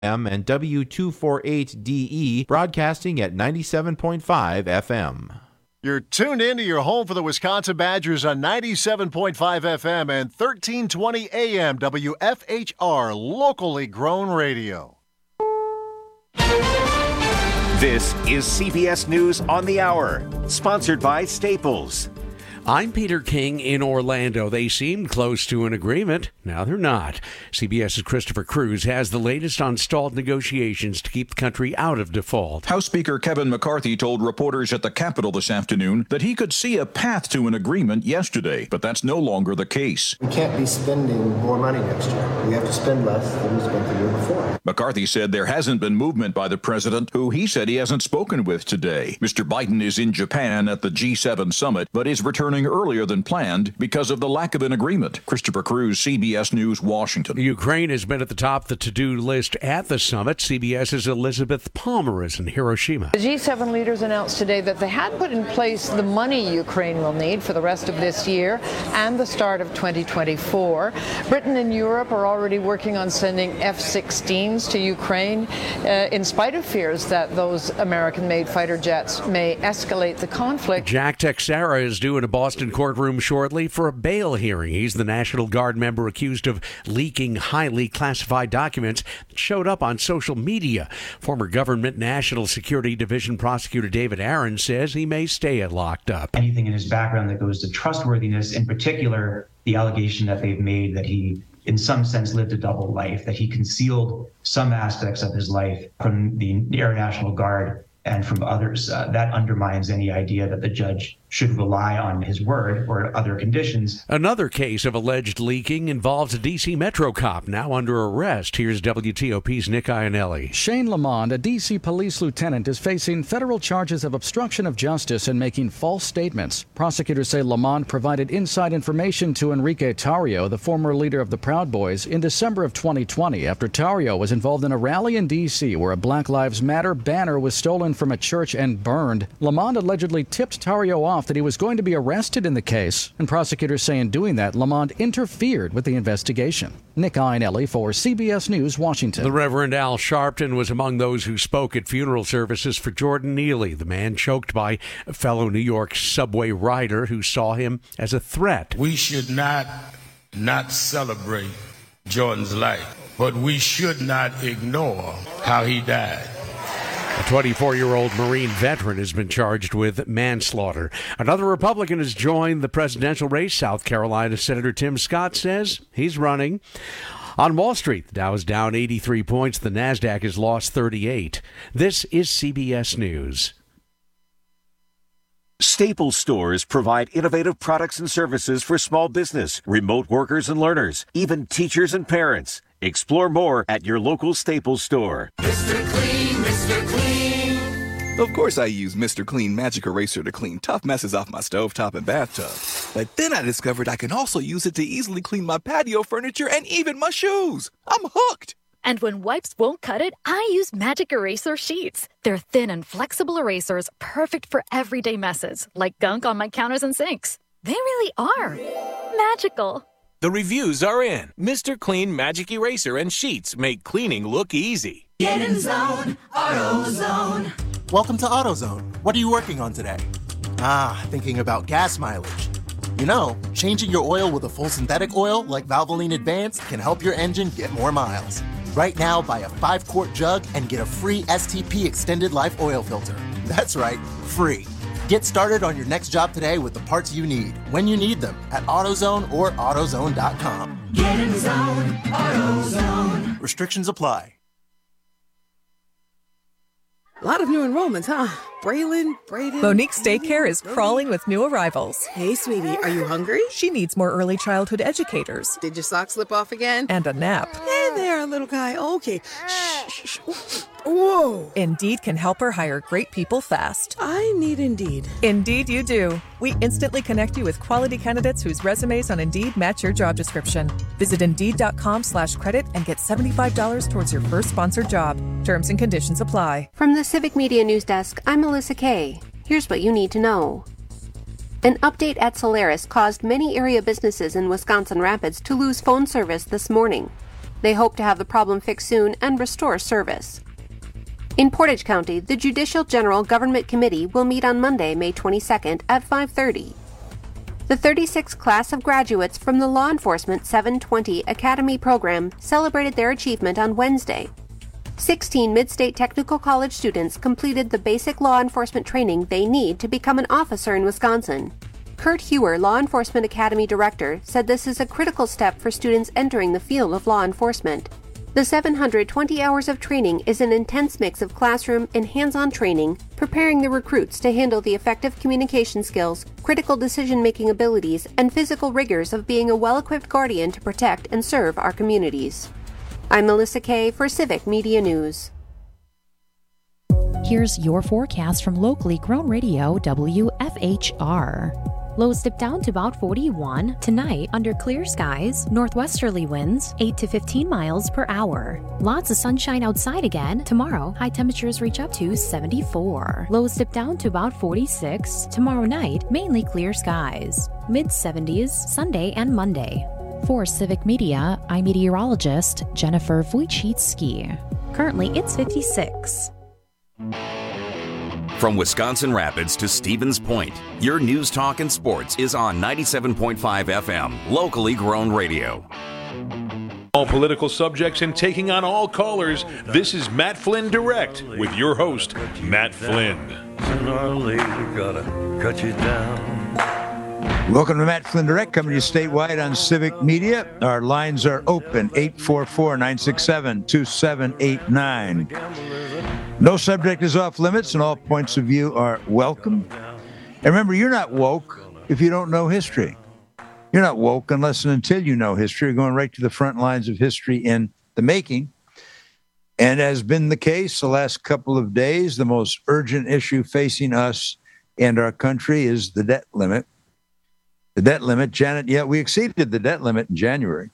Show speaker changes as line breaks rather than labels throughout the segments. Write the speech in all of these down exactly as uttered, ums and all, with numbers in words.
M and W two forty-eight D E, broadcasting at ninety-seven point five F M.
You're tuned in to your home for the Wisconsin Badgers on ninety-seven point five F M and thirteen twenty A M W F H R, locally grown radio.
This is C B S News on the Hour, sponsored by Staples.
I'm Peter King in Orlando. They seemed close to an agreement. Now they're not. CBS's Christopher Cruz has the latest on stalled negotiations to keep the country out of default.
House Speaker Kevin McCarthy told reporters at the Capitol this afternoon that he could see a path to an agreement yesterday, but that's no longer the case.
We can't be spending more money next year. We have to spend less than we spent the year before.
McCarthy said there hasn't been movement by the president, who he said he hasn't spoken with today. Mister Biden is in Japan at the G seven summit, but is returning earlier than planned because of the lack of an agreement. Christopher Cruz, C B S News, Washington.
Ukraine has been at the top of the to-do list at the summit. CBS's Elizabeth Palmer is in Hiroshima.
The G seven leaders announced today that they had put in place the money Ukraine will need for the rest of this year and the start of twenty twenty-four. Britain and Europe are already working on sending F sixteens to Ukraine, uh, in spite of fears that those American-made fighter jets may escalate the conflict.
Jack Texera is due in a Boston courtroom shortly for a bail hearing. He's the National Guard member accused of leaking highly classified documents that showed up on social media. Former Government National Security Division prosecutor David Aaron says he may stay locked up.
Anything in his background that goes to trustworthiness, in particular, the allegation that they've made that he, in some sense, lived a double life, that he concealed some aspects of his life from the Air National Guard and from others. Uh, that undermines any idea that the judge should rely on his word or other conditions.
Another case of alleged leaking involves a D C Metro cop now under arrest. Here's W T O P's Nick Ionelli.
Shane Lamond, a D C police lieutenant, is facing federal charges of obstruction of justice and making false statements. Prosecutors say Lamond provided inside information to Enrique Tarrio, the former leader of the Proud Boys, in December of twenty twenty after Tarrio was involved in a rally in D C where a Black Lives Matter banner was stolen from a church and burned. Lamond allegedly tipped Tarrio off that he was going to be arrested in the case, and prosecutors say in doing that, Lamond interfered with the investigation. Nick Ionelli for C B S News, Washington.
The Reverend Al Sharpton was among those who spoke at funeral services for Jordan Neely, the man choked by a fellow New York subway rider who saw him as a threat.
We should not not celebrate Jordan's life, but we should not ignore how he died.
A twenty-four-year-old Marine veteran has been charged with manslaughter. Another Republican has joined the presidential race. South Carolina Senator Tim Scott says he's running. On Wall Street, the Dow is down eighty-three points. The NASDAQ has lost thirty-eight. This is C B S News.
Staples stores provide innovative products and services for small business, remote workers and learners, even teachers and parents. Explore more at your local Staples store.
Mister Clean, Mister Clean. Of course I use Mister Clean Magic Eraser to clean tough messes off my stovetop and bathtub. But then I discovered I can also use it to easily clean my patio furniture and even my shoes. I'm hooked.
And when wipes won't cut it, I use Magic Eraser Sheets. They're thin and flexible erasers, perfect for everyday messes, like gunk on my counters and sinks. They really are magical.
The reviews are in. Mister Clean Magic Eraser and Sheets make cleaning look easy.
Get in zone, AutoZone.
Welcome to AutoZone. What are you working on today? Ah, thinking about gas mileage. You know, changing your oil with a full synthetic oil like Valvoline Advanced can help your engine get more miles. Right now, buy a five-quart jug and get a free S T P Extended Life Oil Filter. That's right, free. Get started on your next job today with the parts you need, when you need them, at AutoZone or AutoZone dot com.
Get in zone, AutoZone.
Restrictions apply.
A lot of new enrollments, huh? Braylon, Brayden...
Monique's daycare is crawling with new arrivals.
Hey, sweetie, are you hungry?
She needs more early childhood educators.
Did your sock slip off again?
And a nap.
Hey there, little guy. Okay. Shh, shh, shh. Whoa.
Indeed can help her hire great people fast.
I need Indeed.
Indeed you do. We instantly connect you with quality candidates whose resumes on Indeed match your job description. Visit Indeed.com slash credit and get seventy-five dollars towards your first sponsored job. Terms and conditions apply.
From the Civic Media News Desk, I'm Melissa Kay. Here's what you need to know. An update at Solaris caused many area businesses in Wisconsin Rapids to lose phone service this morning. They hope to have the problem fixed soon and restore service. In Portage County, the Judicial General Government Committee will meet on Monday, May twenty-second at five thirty. The thirty-sixth class of graduates from the Law Enforcement seven twenty Academy program celebrated their achievement on Wednesday. sixteen Mid-State Technical College students completed the basic law enforcement training they need to become an officer in Wisconsin. Kurt Hewer, Law Enforcement Academy Director, said this is a critical step for students entering the field of law enforcement. The seven hundred twenty hours of training is an intense mix of classroom and hands-on training, preparing the recruits to handle the effective communication skills, critical decision-making abilities, and physical rigors of being a well-equipped guardian to protect and serve our communities. I'm Melissa Kay for Civic Media News.
Here's your forecast from locally grown radio W F H R. Lows dip down to about forty-one. Tonight, under clear skies, northwesterly winds, eight to fifteen miles per hour. Lots of sunshine outside again. Tomorrow, high temperatures reach up to seventy-four. Lows dip down to about forty-six. Tomorrow night, mainly clear skies. mid seventies, Sunday and Monday. For Civic Media, I'm meteorologist Jennifer Wojcicki. Currently, it's fifty-six.
From Wisconsin Rapids to Stevens Point, your news, talk, and sports is on ninety-seven point five F M, locally grown radio.
All political subjects and taking on all callers, this is Matt Flynn Direct with your host, Matt Flynn.
Sooner or later, gotta cut you down.
Welcome to Matt Flynn Direct, coming to you statewide on Civic Media. Our lines are open, eight four four, nine six seven, two seven eight nine. No subject is off limits, and all points of view are welcome. And remember, you're not woke if you don't know history. You're not woke unless and until you know history. You're going right to the front lines of history in the making. And as been the case the last couple of days, the most urgent issue facing us and our country is the debt limit. The debt limit, Janet, yeah, we exceeded the debt limit in January.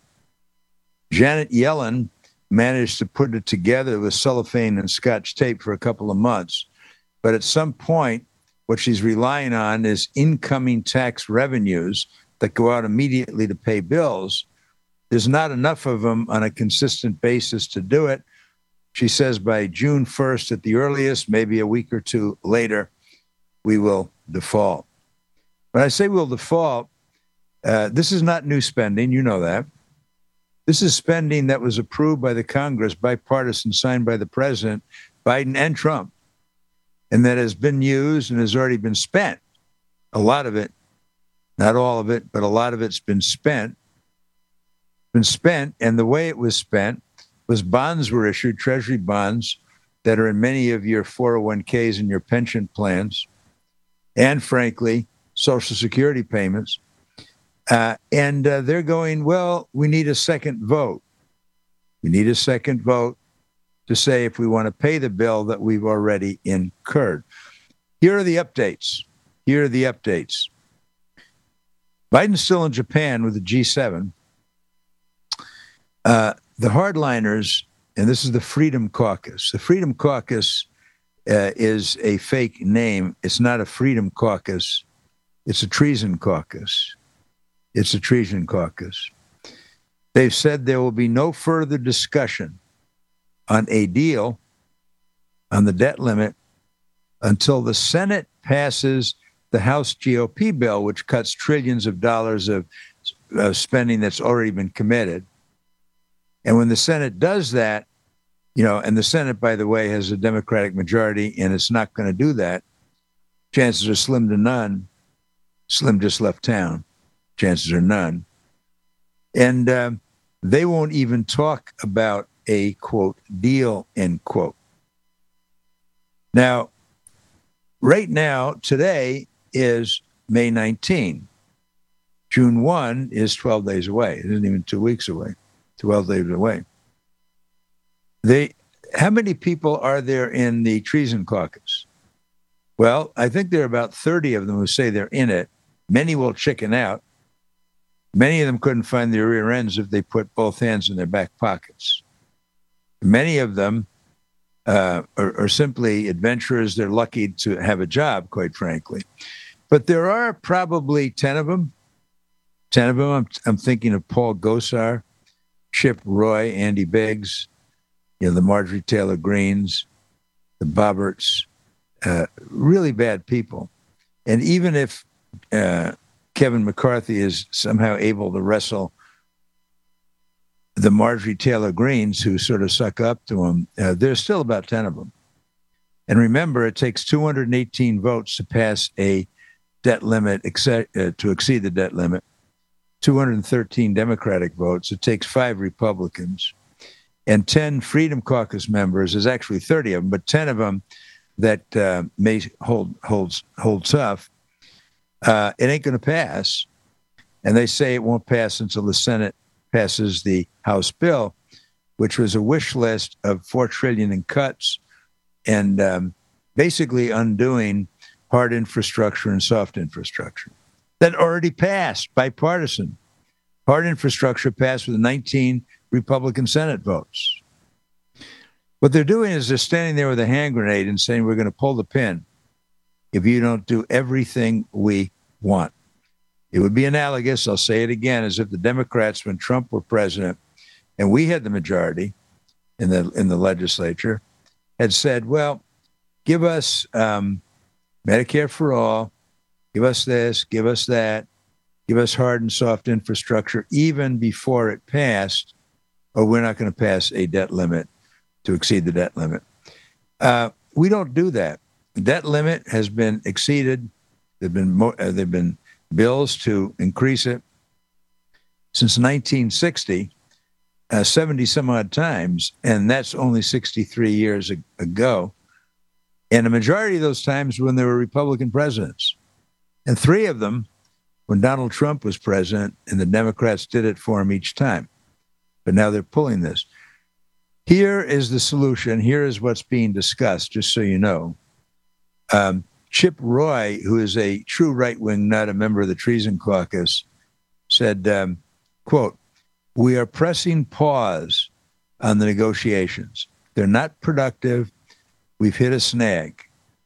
Janet Yellen managed to put it together with cellophane and scotch tape for a couple of months. But at some point, what she's relying on is incoming tax revenues that go out immediately to pay bills. There's not enough of them on a consistent basis to do it. She says by June first at the earliest, maybe a week or two later, we will default. When I say we'll default, uh, this is not new spending. You know that. This is spending that was approved by the Congress, bipartisan, signed by the president, Biden and Trump, and that has been used and has already been spent. A lot of it, not all of it, but a lot of it's been spent. Been spent, and the way it was spent was bonds were issued, treasury bonds that are in many of your four oh one k's and your pension plans, and frankly, Social Security payments. Uh, and uh, they're going, well, we need a second vote. We need a second vote to say if we want to pay the bill that we've already incurred. Here are the updates. Here are the updates. Biden's still in Japan with the G seven. Uh, the hardliners, and this is the Freedom Caucus. The Freedom Caucus uh, is a fake name. It's not a Freedom Caucus. It's a treason caucus. It's a treason caucus. They've said there will be no further discussion on a deal on the debt limit until the Senate passes the House G O P bill, which cuts trillions of dollars of, of spending that's already been committed. And when the Senate does that, you know, and the Senate, by the way, has a Democratic majority, and it's not going to do that, chances are slim to none. Slim just left town. Chances are none. And um, they won't even talk about a, quote, deal, end quote. Now, right now, today is May nineteenth. June first is twelve days away. It isn't even two weeks away. twelve days away. They, how many people are there in the treason caucus? Well, I think there are about thirty of them who say they're in it. Many will chicken out. Many of them couldn't find their rear ends if they put both hands in their back pockets. Many of them uh, are, are simply adventurers. They're lucky to have a job, quite frankly. But there are probably ten of them. ten of them. I'm, I'm thinking of Paul Gosar, Chip Roy, Andy Biggs, you know, the Marjorie Taylor Greens, the Bobberts, uh, really bad people. And even if uh, Kevin McCarthy is somehow able to wrestle the Marjorie Taylor Greens, who sort of suck up to him, uh, there's still about ten of them. And remember, it takes two hundred eighteen votes to pass a debt limit, except, uh, to exceed the debt limit, two hundred thirteen Democratic votes. It takes five Republicans and ten Freedom Caucus members. There's actually thirty of them, but ten of them that uh, may hold, hold, hold tough. Uh, it ain't going to pass. And they say it won't pass until the Senate passes the House bill, which was a wish list of four trillion dollars in cuts and um, basically undoing hard infrastructure and soft infrastructure that already passed, bipartisan. Hard infrastructure passed with nineteen Republican Senate votes. What they're doing is they're standing there with a hand grenade and saying, we're going to pull the pin if you don't do everything we want. It would be analogous, I'll say it again, as if the Democrats, when Trump were president and we had the majority in the in the legislature, had said, well, give us um, Medicare for all, give us this, give us that, give us hard and soft infrastructure even before it passed, or we're not going to pass a debt limit to exceed the debt limit. Uh, we don't do that. The debt limit has been exceeded. There've been mo- uh, there've been bills to increase it since nineteen sixty, uh, seventy some odd times, and that's only sixty-three years ag- ago. And a majority of those times when there were Republican presidents, and three of them when Donald Trump was president, and the Democrats did it for him each time. But now they're pulling this. Here is the solution. Here is what's being discussed, just so you know. Um, Chip Roy, who is a true right-wing nut, a member of the Treason Caucus, said, um, quote, we are pressing pause on the negotiations. They're not productive. We've hit a snag.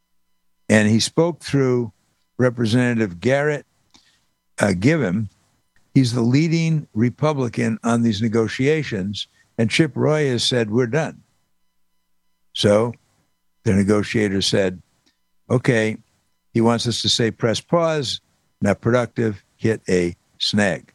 And he spoke through Representative Garrett uh, Gibbon. He's the leading Republican on these negotiations. And Chip Roy has said, we're done. So the negotiator said, okay, he wants us to say press pause, not productive, hit a snag.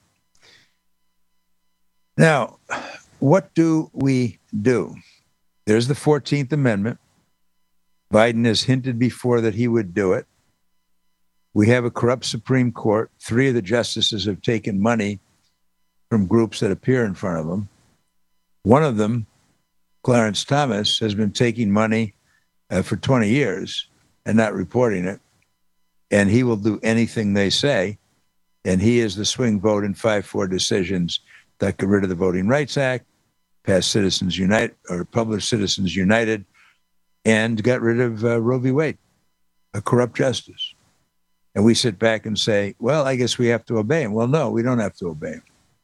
Now, what do we do? There's the fourteenth Amendment. Biden has hinted before that he would do it. We have a corrupt Supreme Court. Three of the justices have taken money from groups that appear in front of them. One of them, Clarence Thomas, has been taking money uh, for twenty years and not reporting it. And he will do anything they say. And he is the swing vote in five four decisions that got rid of the Voting Rights Act, passed Citizens United, or published Citizens United, and got rid of uh, Roe v. Wade, a corrupt justice. And we sit back and say, well, I guess we have to obey him. Well, no, we don't have to obey him.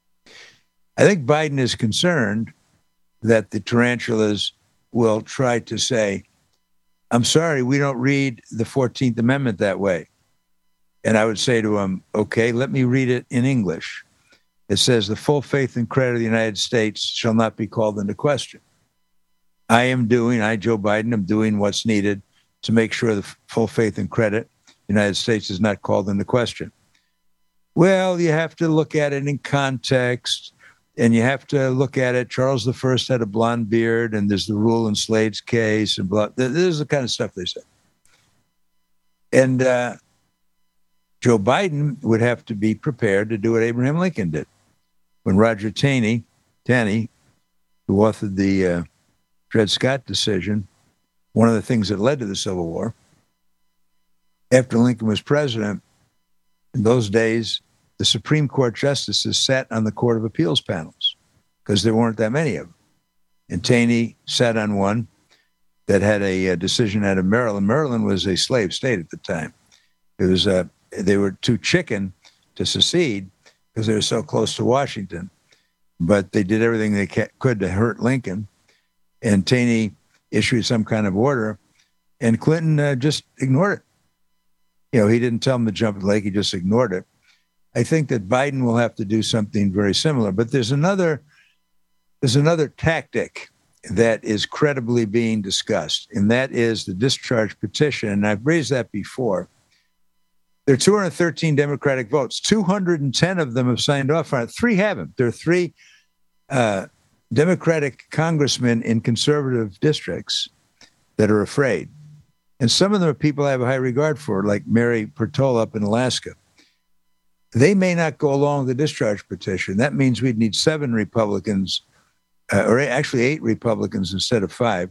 I think Biden is concerned that the tarantulas will try to say, I'm sorry, we don't read the fourteenth Amendment that way. And I would say to him, okay, let me read it in English. It says, the full faith and credit of the United States shall not be called into question. I am doing, I, Joe Biden, am doing what's needed to make sure the full faith and credit of the United States is not called into question. Well, you have to look at it in context. And you have to look at it. Charles the First had a blonde beard, and there's the rule in Slade's case, and blah. This is the kind of stuff they say. And uh, Joe Biden would have to be prepared to do what Abraham Lincoln did. When Roger Taney, Taney, who authored the uh, Dred Scott decision, one of the things that led to the Civil War, after Lincoln was president, in those days, the Supreme Court justices sat on the Court of Appeals panels because there weren't that many of them. And Taney sat on one that had a, a decision out of Maryland. Maryland was a slave state at the time. It was uh, they were too chicken to secede because they were so close to Washington. But they did everything they ca- could to hurt Lincoln. And Taney issued some kind of order, and Clinton uh, just ignored it. You know, he didn't tell him to jump in the lake. He just ignored it. I think that Biden will have to do something very similar. But there's another there's another tactic that is credibly being discussed, and that is the discharge petition. And I've raised that before. There are two hundred thirteen Democratic votes. two hundred ten of them have signed off on it. Three haven't. There are three uh, Democratic congressmen in conservative districts that are afraid. And some of them are people I have a high regard for, like Mary Pertola up in Alaska. They may not go along with the discharge petition. That means we'd need seven Republicans, uh, or actually eight Republicans instead of five.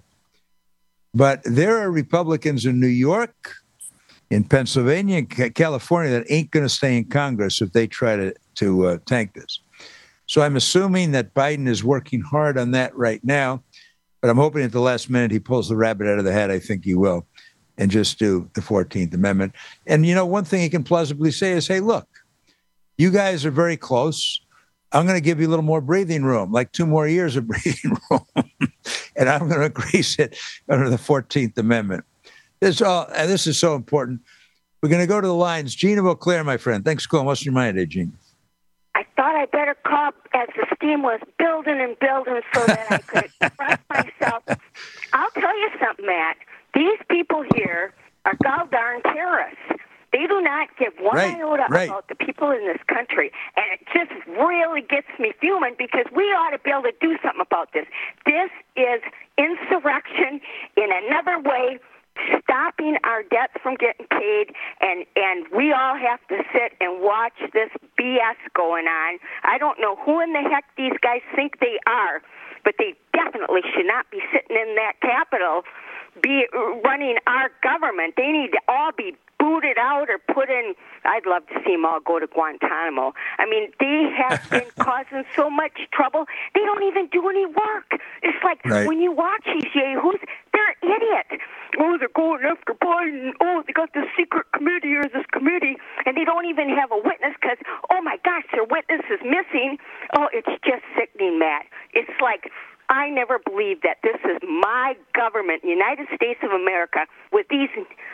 But there are Republicans in New York, in Pennsylvania, and California that ain't going to stay in Congress if they try to, to uh, tank this. So I'm assuming that Biden is working hard on that right now, but I'm hoping at the last minute he pulls the rabbit out of the hat. I think he will, and just do the fourteenth Amendment. And, you know, one thing he can plausibly say is, hey, look, you guys are very close. I'm going to give you a little more breathing room, like two more years of breathing room, and I'm going to increase it under the fourteenth Amendment. This, all, and this is so important. We're going to go to the lines. Gene of Eau Claire, my friend. Thanks for calling. What's your mind today, Gene?
I thought I better call as the steam was building and building so that I could express myself. I'll tell you something, Matt. These people here are goddamn terrorists. They do not give one
right,
iota
right.
about the people in this country. And it just really gets me fuming because we ought to be able to do something about this. This is insurrection in another way, stopping our debts from getting paid, and, and we all have to sit and watch this B S going on. I don't know who in the heck these guys think they are, but they definitely should not be sitting in that Capitol be running our government. They need to all be booted out or put in. I'd love to see them all go to Guantanamo. I mean, they have been causing so much trouble. They don't even do any work. It's like right. when you watch these yahoos, they're idiots. Oh, they're going after Biden. Oh, they got this secret committee or this committee, and they don't even have a witness because, oh my gosh, their witness is missing. Oh, it's just sickening, Matt. It's like, I never believed that this is my government, United States of America, with these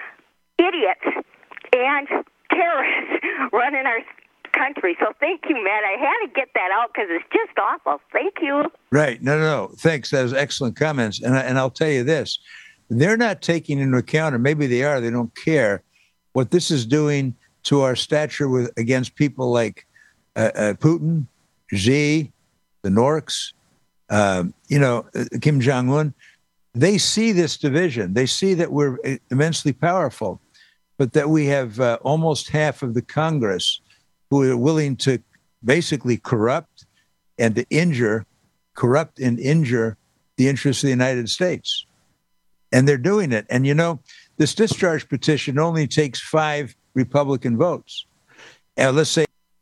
idiots and terrorists running our country. So thank you, Matt. I had to get that out because it's just awful. Thank you.
Right. No, no, no. Thanks. That was excellent comments. And, I, and I'll tell you this. They're not taking into account, or maybe they are, they don't care, what this is doing to our stature with against people like uh, uh, Putin, Xi, the Norks, um, you know, uh, Kim Jong-un. They see this division. They see that we're immensely powerful, but that we have uh, almost half of the Congress who are willing to basically corrupt and to injure, corrupt and injure the interests of the United States. And they're doing it. And, you know, this discharge petition only takes five Republican votes. And let's say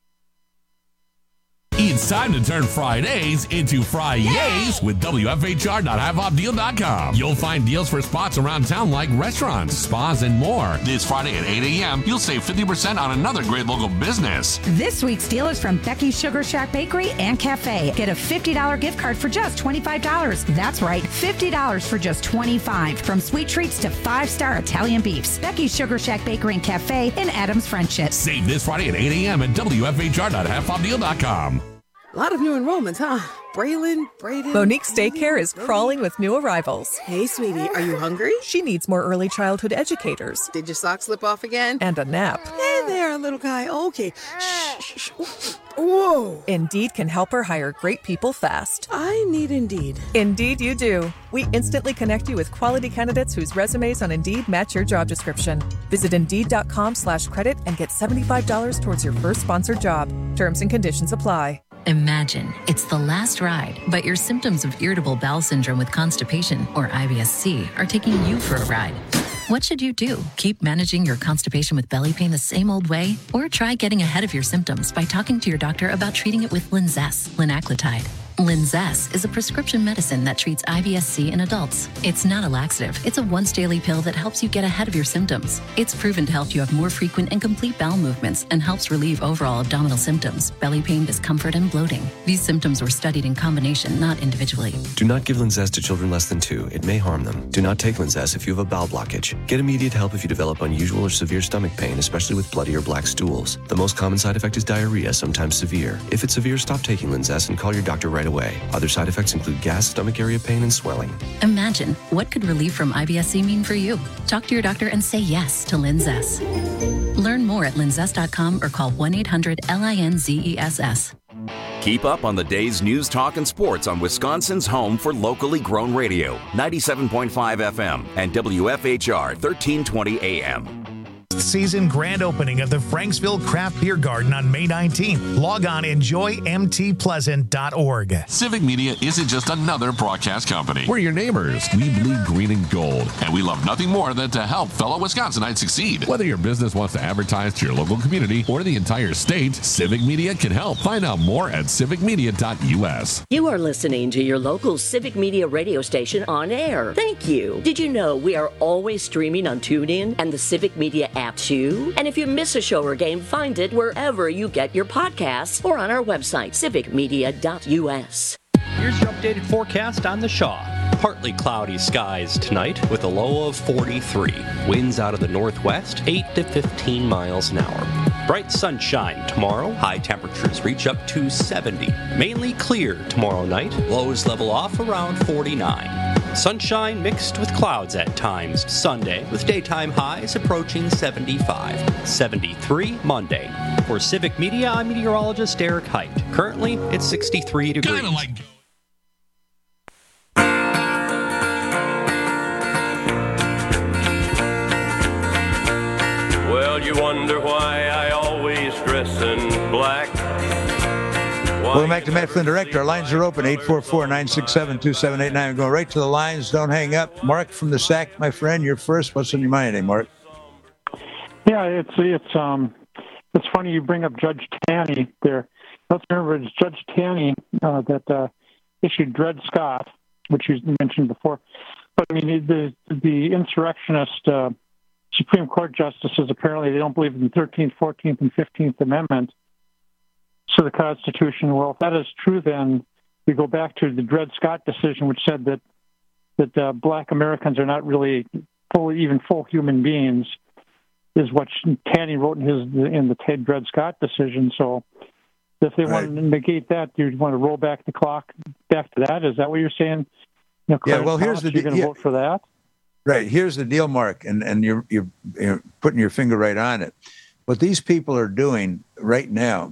it's time to turn Fridays into Fri-yays with W F H R dot have off deal dot com. You'll find deals for spots around town like restaurants, spas, and more. This Friday at eight a.m., you'll save fifty percent on another great local business.
This week's deal is from Becky's Sugar Shack Bakery and Cafe. Get a fifty dollars gift card for just twenty-five dollars. That's right, fifty dollars for just twenty-five dollars. From sweet treats to five-star Italian beefs. Becky's Sugar Shack Bakery and Cafe in Adams Friendship.
Save this Friday at eight a.m. at W F H R dot have off deal dot com.
A lot of new enrollments, huh? Braylon, Braden...
Monique's daycare is crawling with new arrivals.
Hey, sweetie, are you hungry?
She needs more early childhood educators.
Did your sock slip off again?
And a nap.
Hey there, little guy. Okay. Shh, shh, shh. Whoa.
Indeed can help her hire great people fast.
I need Indeed.
Indeed you do. We instantly connect you with quality candidates whose resumes on Indeed match your job description. Visit Indeed.com slash credit and get seventy-five dollars towards your first sponsored job. Terms and conditions apply.
Imagine it's the last ride, but your symptoms of irritable bowel syndrome with constipation, or I B S C, are taking you for a ride. What should you do? Keep managing your constipation with belly pain the same old way? Or try getting ahead of your symptoms by talking to your doctor about treating it with Linzess, linaclotide. Linzess is a prescription medicine that treats I B S C in adults. It's not a laxative. It's a once-daily pill that helps you get ahead of your symptoms. It's proven to help you have more frequent and complete bowel movements and helps relieve overall abdominal symptoms, belly pain, discomfort, and bloating. These symptoms were studied in combination, not individually.
Do not give Linzess to children less than two. It may harm them. Do not take Linzess if you have a bowel blockage. Get immediate help if you develop unusual or severe stomach pain, especially with bloody or black stools. The most common side effect is diarrhea, sometimes severe. If it's severe, stop taking Linzess and call your doctor right right away. Other side effects include gas, stomach area pain, and swelling.
Imagine, what could relief from I B S C mean for you? Talk to your doctor and say yes to Linzess. Learn more at linzess dot com or call one eight hundred L I N Z E S S.
Keep up on the day's news, talk, and sports on Wisconsin's home for locally grown radio, ninety-seven point five F M and W F H R thirteen twenty A M.
Season grand opening of the Franksville Craft Beer Garden on May nineteenth. Log on enjoy m t pleasant dot org.
Civic Media isn't just another broadcast company. We're your neighbors. We bleed green and gold, and we love nothing more than to help fellow Wisconsinites succeed. Whether your business wants to advertise to your local community or the entire state, Civic Media can help. Find out more at civic media dot u s.
You are listening to your local Civic Media radio station on air. Thank you. Did you know we are always streaming on TuneIn and the Civic Media app too? And if you miss a show or game, find it wherever you get your podcasts or on our website, civic media dot u s.
Here's your updated forecast on the Shaw. Partly cloudy skies tonight with a low of forty-three. Winds out of the northwest, eight to fifteen miles an hour. Bright sunshine tomorrow. High temperatures reach up to seventy. Mainly clear tomorrow night. Lows level off around forty-nine. Sunshine mixed with clouds at times Sunday, with daytime highs approaching seventy-five. seventy-three Monday. For Civic Media, I'm meteorologist Eric Height. Currently, it's sixty-three degrees.
Kinda like
Well, you wonder why I always dress in black.
Welcome back to Matt Flynn Direct. Our lines are open, eight four four, nine six seven, two seven eight nine. We're going right to the lines. Don't hang up. Mark from the S A C, my friend, you're first. What's on your mind today, Mark?
Yeah, it's it's um it's funny you bring up Judge Taney there. Let's remember it's Judge Taney uh, that uh, issued Dred Scott, which you mentioned before. But I mean, the the insurrectionist uh, Supreme Court justices apparently they don't believe in the thirteenth, fourteenth, and fifteenth Amendment to the Constitution. Well, if that is true, then we go back to the Dred Scott decision, which said that that uh, Black Americans are not really full, even full human beings, is what Taney wrote in his in the Ted Dred Scott decision. So, if they
Right.
want to negate that, do you want to roll back the clock back to that? Is that what you're saying? You know,
Yeah,
Clarence
well, here's
Thomas,
the
you're going to
yeah.
vote for that.
Right. Here's the deal, Mark, and, and you're, you're you're putting your finger right on it. What these people are doing right now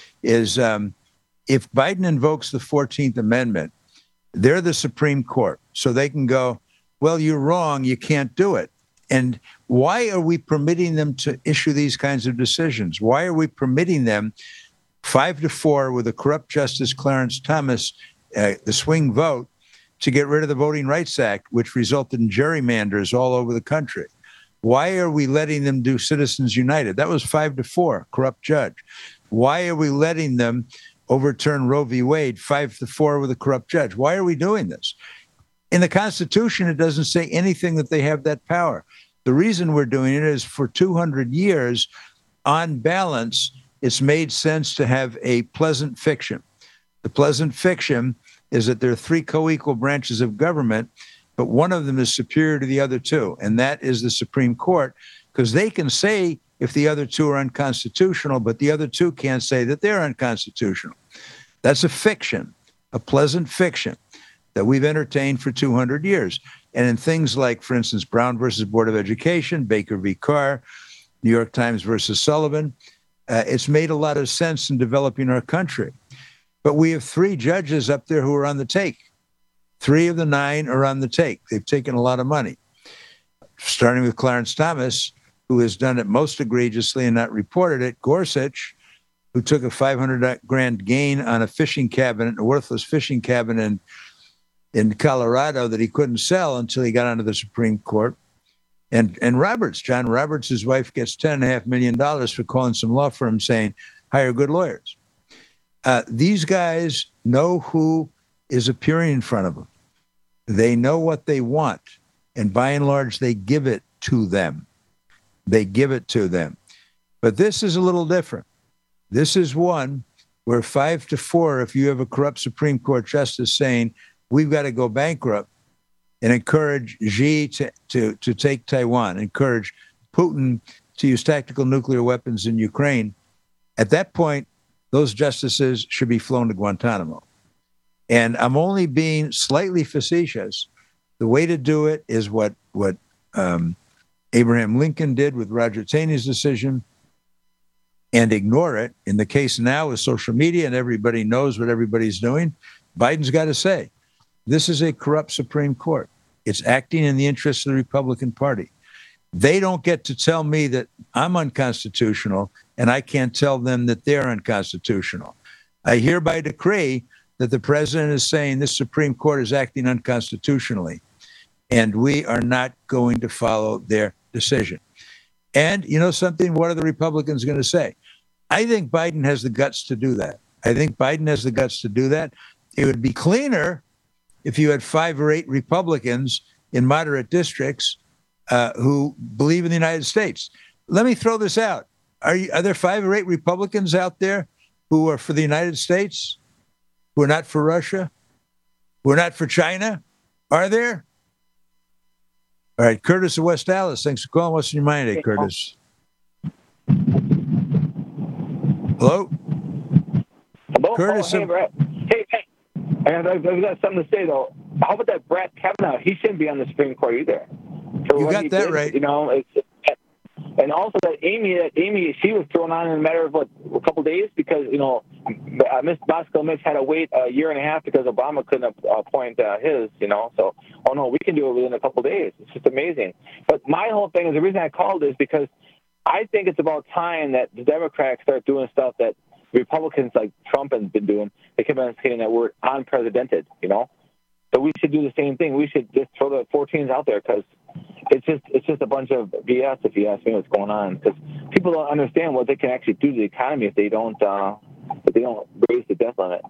is um, if Biden invokes the fourteenth Amendment, they're the Supreme Court. So they can go, well, you're wrong. You can't do it. And why are we permitting them to issue these kinds of decisions? Why are we permitting them five to four with a corrupt Justice Clarence Thomas, uh, the swing vote, to get rid of the Voting Rights Act, which resulted in gerrymanders all over the country? Why are we letting them do Citizens United? That was five to four, corrupt judge. Why are we letting them overturn Roe v. Wade five to four with a corrupt judge? Why are we doing this? In the Constitution, it doesn't say anything that they have that power. The reason we're doing it is for two hundred years, on balance, it's made sense to have a pleasant fiction. The pleasant fiction is that there are three co-equal branches of government, but one of them is superior to the other two, and that is the Supreme Court, because they can say if the other two are unconstitutional, but the other two can't say that they're unconstitutional. That's a fiction, a pleasant fiction that we've entertained for two hundred years. And in things like, for instance, Brown versus Board of Education, Baker v. Carr, New York Times versus Sullivan, uh, it's made a lot of sense in developing our country. But we have three judges up there who are on the take. Three of the nine are on the take. They've taken a lot of money, starting with Clarence Thomas, who has done it most egregiously and not reported it. Gorsuch, who took a five hundred grand gain on a fishing cabin, a worthless fishing cabin in, in Colorado that he couldn't sell until he got onto the Supreme Court. And, and Roberts, John Roberts, his wife gets ten and a half million dollars for calling some law firm saying, hire good lawyers. Uh, these guys know who is appearing in front of them. They know what they want. And by and large, they give it to them. They give it to them. But this is a little different. This is one where five to four, if you have a corrupt Supreme Court justice saying, we've got to go bankrupt and encourage Xi to, to, to take Taiwan, encourage Putin to use tactical nuclear weapons in Ukraine, at that point, those justices should be flown to Guantanamo. And I'm only being slightly facetious. The way to do it is what, what um, Abraham Lincoln did with Roger Taney's decision, and ignore it. In the case now with social media and everybody knows what everybody's doing, Biden's got to say, this is a corrupt Supreme Court. It's acting in the interest of the Republican Party. They don't get to tell me that I'm unconstitutional, and I can't tell them that they're unconstitutional. I hereby decree that the president is saying this Supreme Court is acting unconstitutionally, and we are not going to follow their decision. And you know something? What are the Republicans going to say? I think Biden has the guts to do that. I think Biden has the guts to do that. It would be cleaner if you had five or eight Republicans in moderate districts uh, who believe in the United States. Let me throw this out. Are, you, are there five or eight Republicans out there who are for the United States, who are not for Russia, who are not for China? Are there? All right, Curtis of West Dallas. Thanks for calling. What's in your mind, hey, Curtis? Hello?
Hello?
Curtis
oh, hey,
of-
Brett. Hey, hey. And I've, I've got something to say, though. How about that Brett Kavanaugh? He shouldn't be on the Supreme Court either. For
You
what
got
he
that
did,
right.
You know, it's, and also that Amy, that Amy, she was thrown on in a matter of, what, a couple days because, you know, uh, Miss Bosco Mitch had to wait a year and a half because Obama couldn't appoint uh, his, you know. So, oh, no, we can do it within a couple days. It's just amazing. But my whole thing is, the reason I called is because I think it's about time that the Democrats start doing stuff that Republicans like Trump has been doing. They keep on saying that we're unprecedented, you know. So we should do the same thing. We should just throw the fourteens out there because it's just it's just a bunch of B S if you ask me what's going on. Because people don't understand what they can actually do to the economy if they don't uh, if they don't raise the death limit.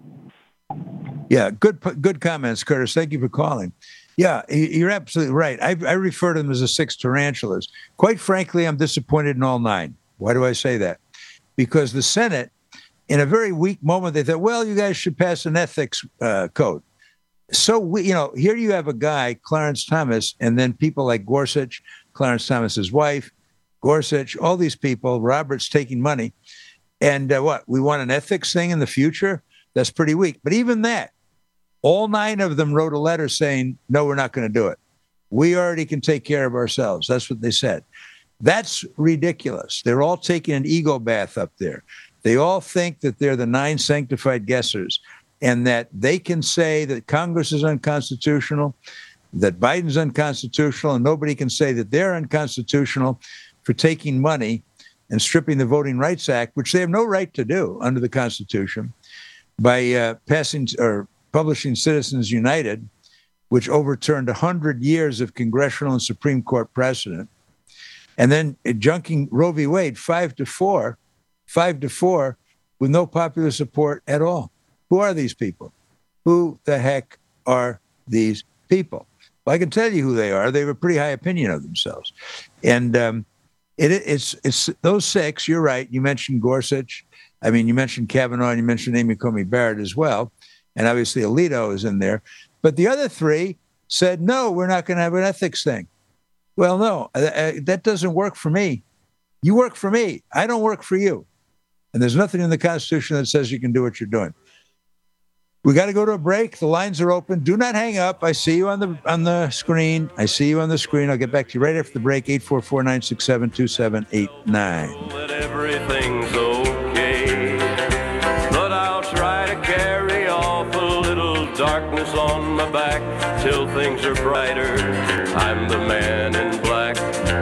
Yeah, good good comments, Curtis. Thank you for calling. Yeah, you're absolutely right. I, I refer to them as the six tarantulas. Quite frankly, I'm disappointed in all nine. Why do I say that? Because the Senate, in a very weak moment, they thought, well, you guys should pass an ethics uh, code. So, we, you know, here you have a guy, Clarence Thomas, and then people like Gorsuch, Clarence Thomas's wife, Gorsuch, all these people, Roberts taking money. And uh, what, we want an ethics thing in the future? That's pretty weak. But even that, all nine of them wrote a letter saying, no, we're not going to do it. We already can take care of ourselves. That's what they said. That's ridiculous. They're all taking an ego bath up there. They all think that they're the nine sanctified guessers and that they can say that Congress is unconstitutional, that Biden's unconstitutional, and nobody can say that they're unconstitutional for taking money and stripping the Voting Rights Act, which they have no right to do under the Constitution, by uh, passing or publishing Citizens United, which overturned one hundred years of congressional and Supreme Court precedent, and then junking Roe v. Wade five to four, five to four, with no popular support at all. Who are these people? Who the heck are these people? Well, I can tell you who they are. They have a pretty high opinion of themselves. And um, it, it's it's those six, you're right. You mentioned Gorsuch. I mean, you mentioned Kavanaugh, and you mentioned Amy Coney Barrett as well. And obviously Alito is in there. But the other three said, no, we're not going to have an ethics thing. Well, no, uh, that doesn't work for me. You work for me. I don't work for you. And there's nothing in the Constitution that says you can do what you're doing. We got to go to a break. The lines are open. Do not hang up. I see you on the on the screen. I see you on the screen. I'll get back to you right after the break. eight four four, nine six seven, two seven eight nine.
That everything's okay, but I'll try to carry off a little darkness on my back till things are brighter. I'm the man in black.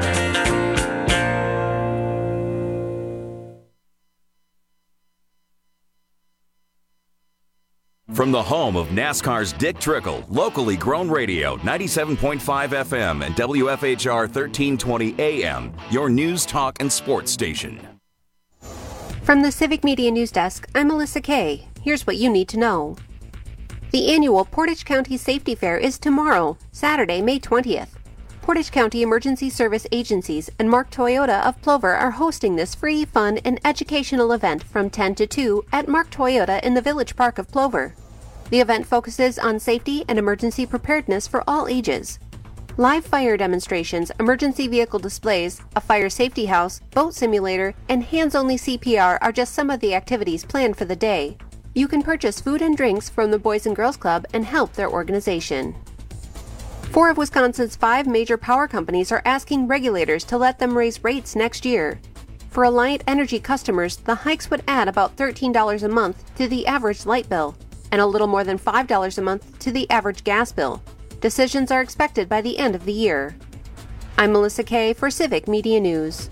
From the home of NASCAR's Dick Trickle, locally grown radio, ninety-seven point five F M and W F H R thirteen twenty A M, your news, talk, and sports station.
From the Civic Media News Desk, I'm Melissa Kay. Here's what you need to know. The annual Portage County Safety Fair is tomorrow, Saturday, May twentieth. Portage County Emergency Service Agencies and Mark Toyota of Plover are hosting this free, fun, and educational event from ten to two at Mark Toyota in the Village Park of Plover. The event focuses on safety and emergency preparedness for all ages. Live fire demonstrations, emergency vehicle displays, a fire safety house, boat simulator, and hands-only C P R are just some of the activities planned for the day. You can purchase food and drinks from the Boys and Girls Club and help their organization. Four of Wisconsin's five major power companies are asking regulators to let them raise rates next year. For Alliant Energy customers, the hikes would add about thirteen dollars a month to the average light bill and a little more than five dollars a month to the average gas bill. Decisions are expected by the end of the year. I'm Melissa Kay for Civic Media News.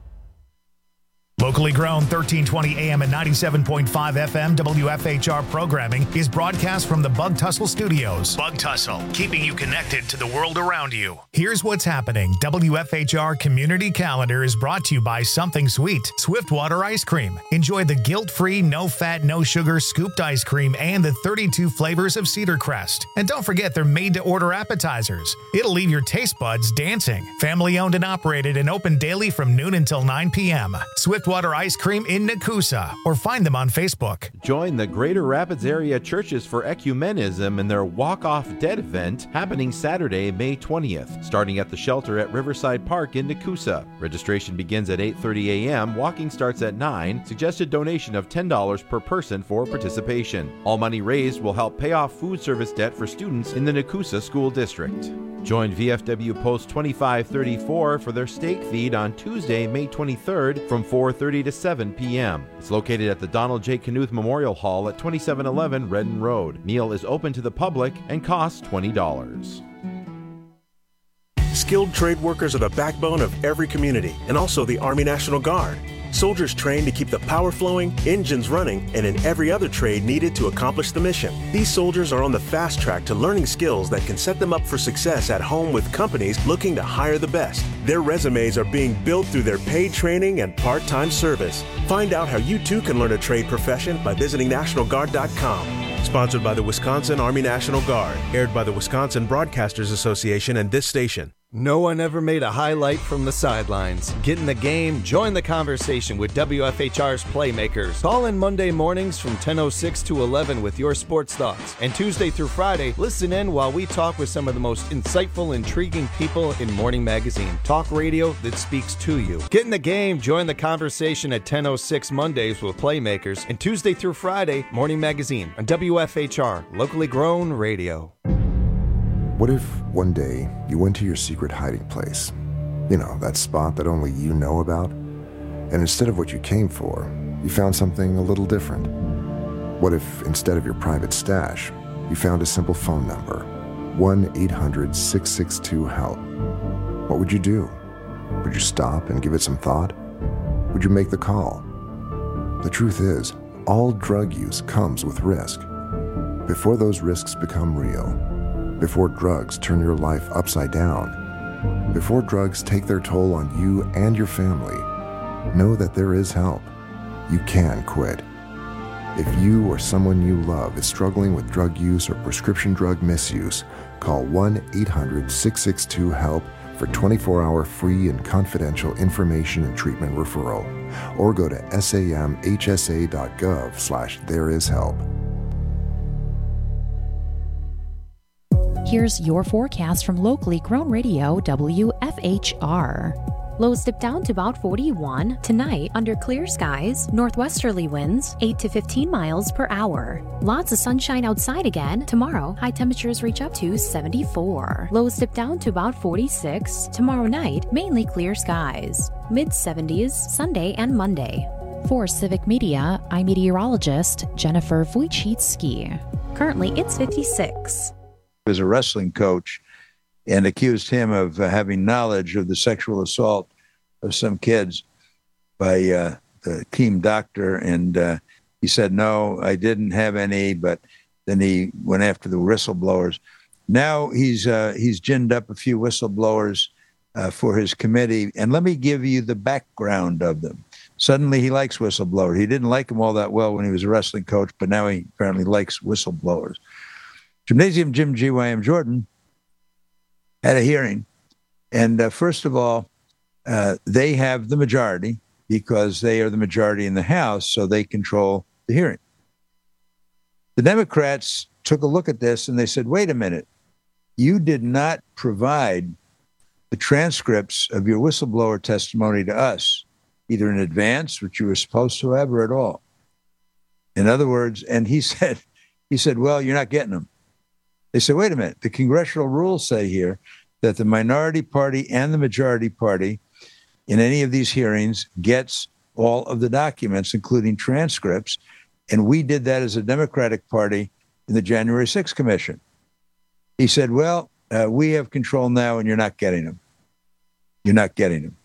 Locally grown thirteen twenty A M and ninety-seven point five F M W F H R programming is broadcast from the Bug Tussle Studios. Bug Tussle, keeping you connected to the world around you. Here's what's happening. W F H R Community Calendar is brought to you by Something Sweet, Swiftwater Ice Cream. Enjoy the guilt-free, no-fat, no-sugar scooped ice cream and the thirty-two flavors of Cedar Crest. And don't forget they're made-to-order appetizers. It'll leave your taste buds dancing. Family-owned and operated and open daily from noon until nine p.m. Swiftwater Ice Cream in Nakusa, or find them on Facebook.
Join the Greater Rapids Area Churches for Ecumenism in their Walk Off Dead event happening Saturday, May twentieth, starting at the shelter at Riverside Park in Nakusa. Registration begins at eight thirty a.m., walking starts at nine, suggested donation of ten dollars per person for participation. All money raised will help pay off food service debt for students in the Nakusa School District. Join V F W Post twenty-five thirty-four for their steak feed on Tuesday, May twenty-third from four thirty to seven p.m. It's located at the Donald J. Knuth Memorial Hall at twenty-seven eleven Redden Road. Meal is open to the public and costs twenty dollars.
Skilled trade workers are the backbone of every community and also the Army National Guard. Soldiers trained to keep the power flowing, engines running, and in every other trade needed to accomplish the mission. These soldiers are on the fast track to learning skills that can set them up for success at home with companies looking to hire the best. Their resumes are being built through their paid training and part-time service. Find out how you too can learn a trade profession by visiting National Guard dot com. Sponsored by the Wisconsin Army National Guard. Aired by the Wisconsin Broadcasters Association and this station.
No one ever made a highlight from the sidelines. Get in the game, join the conversation with W F H R's Playmakers. Call in Monday mornings from ten oh six to eleven with your sports thoughts. And Tuesday through Friday, listen in while we talk with some of the most insightful, intriguing people in Morning Magazine. Talk radio that speaks to you. Get in the game, join the conversation at ten oh six Mondays with Playmakers. And Tuesday through Friday, Morning Magazine on W F H R, locally grown radio.
What if one day you went to your secret hiding place? You know, that spot that only you know about? And instead of what you came for, you found something a little different. What if instead of your private stash, you found a simple phone number, one eight hundred six six two HELP? What would you do? Would you stop and give it some thought? Would you make the call? The truth is, all drug use comes with risk. Before those risks become real, before drugs turn your life upside down, before drugs take their toll on you and your family, know that there is help. You can quit. If you or someone you love is struggling with drug use or prescription drug misuse, call one eight hundred six six two HELP for twenty-four hour free and confidential information and treatment referral, or go to samhsa.gov slash there is help.
Here's your forecast from locally grown radio W F H R. Lows dip down to about forty-one. Tonight, under clear skies, northwesterly winds, eight to fifteen miles per hour. Lots of sunshine outside again. Tomorrow, high temperatures reach up to seventy-four. Lows dip down to about forty-six. Tomorrow night, mainly clear skies. mid seventies, Sunday and Monday. For Civic Media, I'm meteorologist Jennifer Wojcicki. Currently, it's fifty-six.
Was a wrestling coach and accused him of uh, having knowledge of the sexual assault of some kids by uh, the team doctor. And uh, he said, no, I didn't have any, but then he went after the whistleblowers. Now he's uh, he's ginned up a few whistleblowers uh, for his committee. And let me give you the background of them. Suddenly he likes whistleblowers. He didn't like them all that well when he was a wrestling coach, but now he apparently likes whistleblowers. Gymnasium Jim G Y M Jordan had a hearing. And uh, first of all, uh, they have the majority because they are the majority in the House, so they control the hearing. The Democrats took a look at this and they said, wait a minute, you did not provide the transcripts of your whistleblower testimony to us, either in advance, which you were supposed to have, or at all. In other words, and he said, he said, well, you're not getting them. They said, wait a minute. The congressional rules say here that the minority party and the majority party in any of these hearings gets all of the documents, including transcripts. And we did that as a Democratic Party in the January sixth Commission. He said, well, uh, we have control now and you're not getting them. You're not getting them.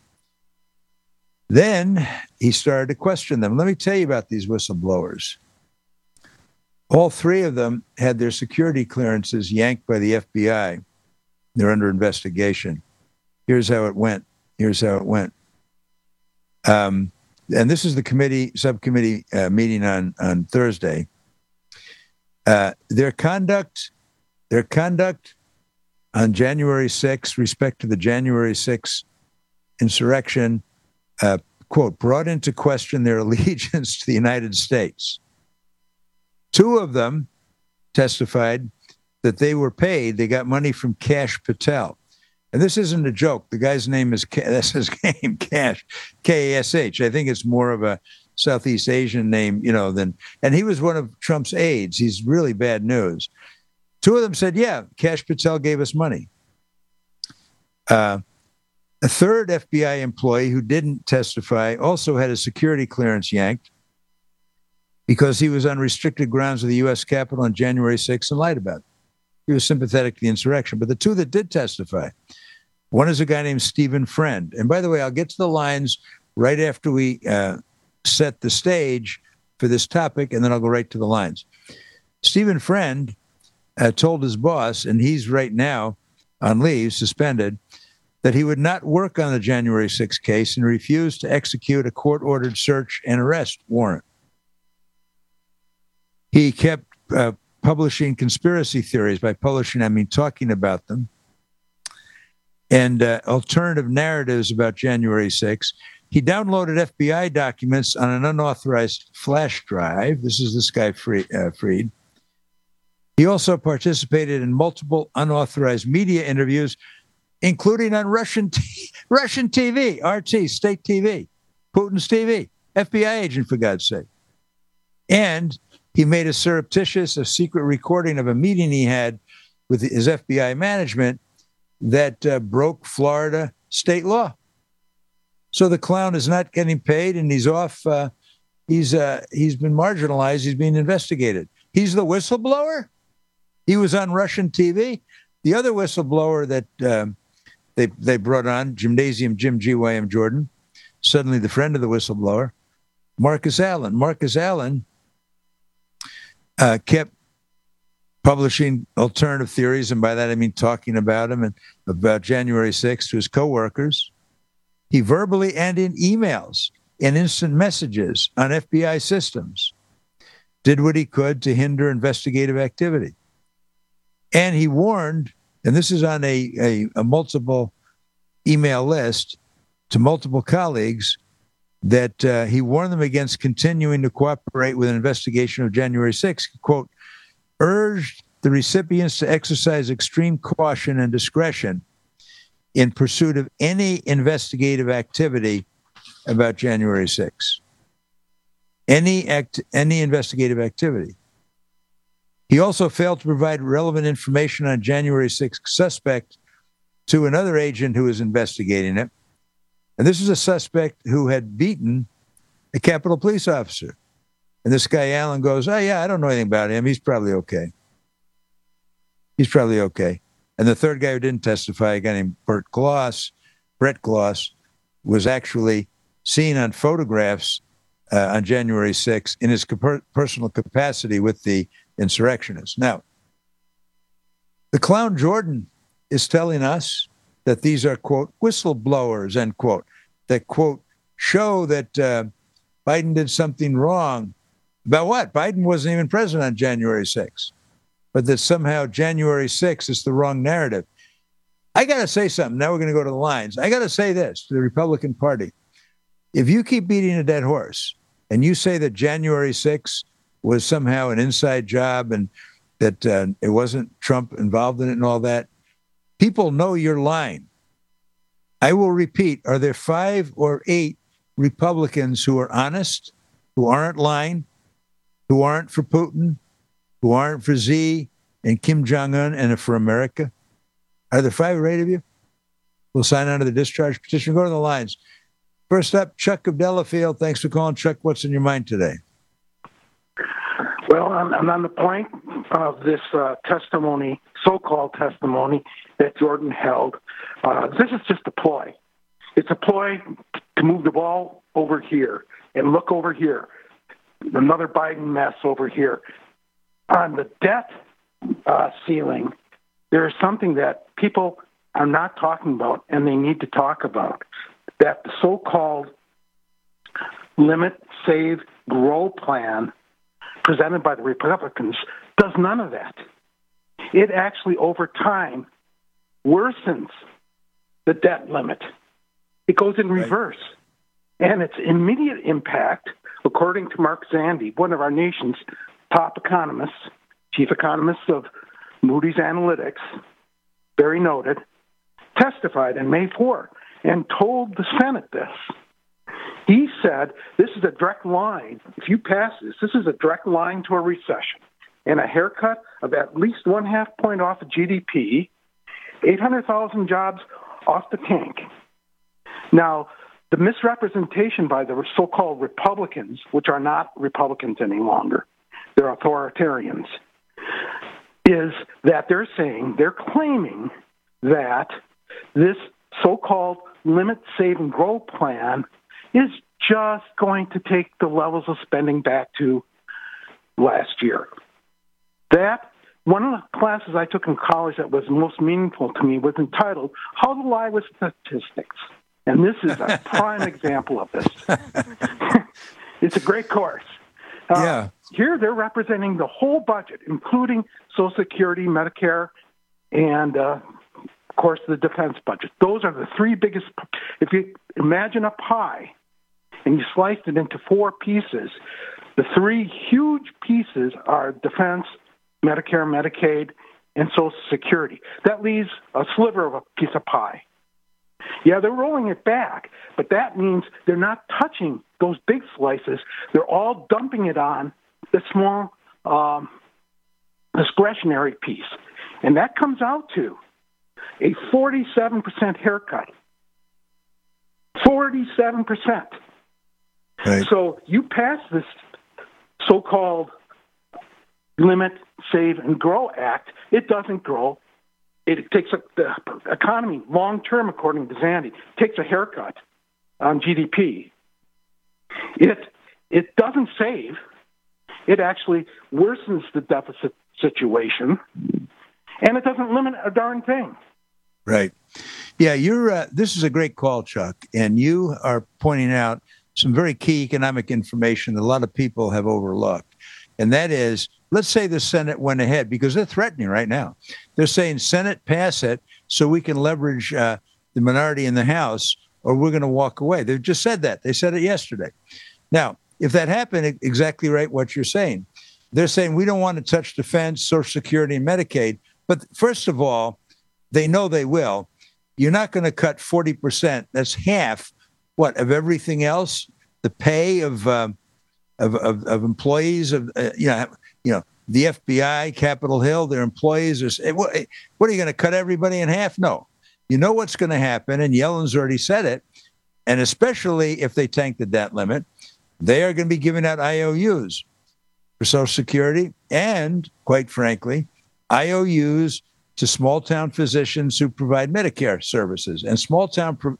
Then he started to question them. Let me tell you about these whistleblowers. All three of them had their security clearances yanked by the F B I. They're under investigation. Here's how it went. Here's how it went. Um, and this is the committee subcommittee uh, meeting on, on Thursday. Uh, their conduct, their conduct on January sixth, respect to the January sixth insurrection, uh, quote, brought into question their allegiance to the United States. Two of them testified that they were paid. They got money from Kash Patel. And this isn't a joke. The guy's name is, that's his name, Kash, K A S H. I think it's more of a Southeast Asian name, you know, than, and he was one of Trump's aides. He's really bad news. Two of them said, yeah, Kash Patel gave us money. Uh, a third F B I employee who didn't testify also had a security clearance yanked because he was on restricted grounds of the U S Capitol on January sixth and lied about it. He was sympathetic to the insurrection. But the two that did testify, one is a guy named Stephen Friend. And by the way, I'll get to the lines right after we uh, set the stage for this topic, and then I'll go right to the lines. Stephen Friend uh, told his boss, and he's right now on leave, suspended, that he would not work on the January sixth case and refused to execute a court-ordered search and arrest warrant. He kept uh, publishing conspiracy theories. By publishing, I mean talking about them, and uh, alternative narratives about January sixth. He downloaded F B I documents on an unauthorized flash drive. This is this guy, Fried. Uh, Fried. He also participated in multiple unauthorized media interviews, including on Russian t- Russian T V, R T, state T V, Putin's T V, F B I agent, for God's sake. And he made a surreptitious, a secret recording of a meeting he had with his F B I management that uh, broke Florida state law. So the clown is not getting paid, and he's off. Uh, he's uh, he's been marginalized. He's being investigated. He's the whistleblower. He was on Russian T V. The other whistleblower that um, they they brought on, Gymnasium Jim G Y M Jordan, suddenly the friend of the whistleblower, Marcus Allen. Marcus Allen uh, kept publishing alternative theories, and by that I mean talking about him and about January sixth to his coworkers. He verbally and in emails and instant messages on F B I systems did what he could to hinder investigative activity. And he warned, and this is on a, a, a multiple email list to multiple colleagues, that uh, he warned them against continuing to cooperate with an investigation of January sixth, quote, urged the recipients to exercise extreme caution and discretion in pursuit of any investigative activity about January sixth. Any act, any investigative activity. He also failed to provide relevant information on January sixth suspect to another agent who was investigating it. And this is a suspect who had beaten a Capitol police officer. And this guy, Allen, goes, oh, yeah, I don't know anything about him. He's probably okay. He's probably okay. And the third guy who didn't testify, a guy named Bert Gloss, Brett Gloss, was actually seen on photographs uh, on January sixth in his co- personal capacity with the insurrectionists. Now, the clown Jordan is telling us that these are, quote, whistleblowers, end quote, that, quote, show that uh, Biden did something wrong. About what? Biden wasn't even president on January sixth. But that somehow January sixth is the wrong narrative. I got to say something. Now we're going to go to the lines. I got to say this to the Republican Party. If you keep beating a dead horse and you say that January sixth was somehow an inside job and that uh, it wasn't Trump involved in it and all that, people know you're lying. I will repeat, are there five or eight Republicans who are honest, who aren't lying? who aren't for Putin, who aren't for Xi and Kim Jong-un and for America? Are there five or eight of you? We'll sign on to the discharge petition. Go to the lines. First up, Chuck of Delafield. Thanks for calling. Chuck, what's in your mind today?
Well, I'm, I'm on the point of this uh, testimony, so-called testimony that Jordan held. Uh, this is just a ploy. It's a ploy to move the ball over here and look over here. Another Biden mess over here. On the debt uh, ceiling, there is something that people are not talking about, and they need to talk about, that the so-called limit, save, grow plan presented by the Republicans does none of that. It actually, over time, worsens the debt limit. It goes in reverse. Right. And its immediate impact, according to Mark Zandi, one of our nation's top economists, chief economists of Moody's Analytics, very noted, testified on May fourth and told the Senate this. He said, this is a direct line. If you pass this, this is a direct line to a recession and a haircut of at least one half point off of G D P, eight hundred thousand jobs off the tank. Now, the misrepresentation by the so-called Republicans, which are not Republicans any longer, they're authoritarians, is that they're saying, they're claiming that this so-called limit, save, and grow plan is just going to take the levels of spending back to last year. That, one of the classes I took in college that was most meaningful to me was entitled How to Lie with Statistics. And this is a prime example of this. It's a great course. Uh,
yeah.
Here they're representing the whole budget, including Social Security, Medicare, and, uh, of course, the defense budget. Those are the three biggest. If you imagine a pie and you sliced it into four pieces, the three huge pieces are defense, Medicare, Medicaid, and Social Security. That leaves a sliver of a piece of pie. Yeah, they're rolling it back, but that means they're not touching those big slices. They're all dumping it on the small um, discretionary piece. And that comes out to a forty-seven percent haircut. forty-seven percent.
Right.
So you pass this so-called Limit, Save, and Grow Act, it doesn't grow. It takes a, the economy long-term, according to Zandi, takes a haircut on G D P. It it doesn't save. It actually worsens the deficit situation, and it doesn't limit a darn thing.
Right. Yeah, you're. Uh, this is a great call, Chuck, and you are pointing out some very key economic information that a lot of people have overlooked, and that is, let's say the Senate went ahead, because they're threatening right now. They're saying, Senate, pass it so we can leverage uh, the minority in the House, or we're going to walk away. They've just said that. They said it yesterday. Now, if that happened, exactly right what you're saying. They're saying we don't want to touch defense, Social Security, and Medicaid. But first of all, they know they will. You're not going to cut forty percent. That's half, what, of everything else? The pay of uh, of, of, of employees of, uh, you know, you know, the F B I, Capitol Hill, their employees are, what, what are you going to cut everybody in half? No. You know what's going to happen, and Yellen's already said it, and especially if they tank the debt limit, they are going to be giving out I O Us for Social Security and, quite frankly, I O Us to small-town physicians who provide Medicare services. And small-town pro-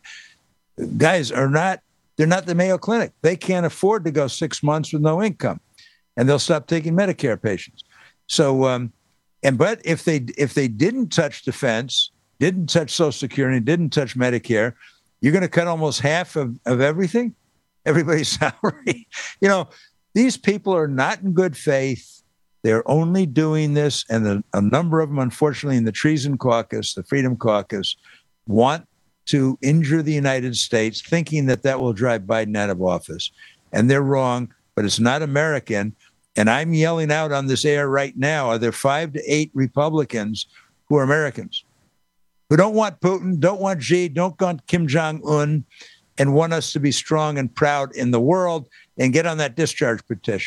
guys are not, they're not the Mayo Clinic. They can't afford to go six months with no income, and they'll stop taking Medicare patients. So, um, and but if they if they didn't touch defense, didn't touch Social Security, didn't touch Medicare, you're going to cut almost half of, of everything, everybody's salary. You know, these people are not in good faith. They're only doing this, and the, a number of them, unfortunately, in the Treason Caucus, the Freedom Caucus, want to injure the United States, thinking that that will drive Biden out of office. And they're wrong, but it's not American. And I'm yelling out on this air right now, are there five to eight Republicans who are Americans, who don't want Putin, don't want Xi, don't want Kim Jong-un, and want us to be strong and proud in the world and get on that discharge petition?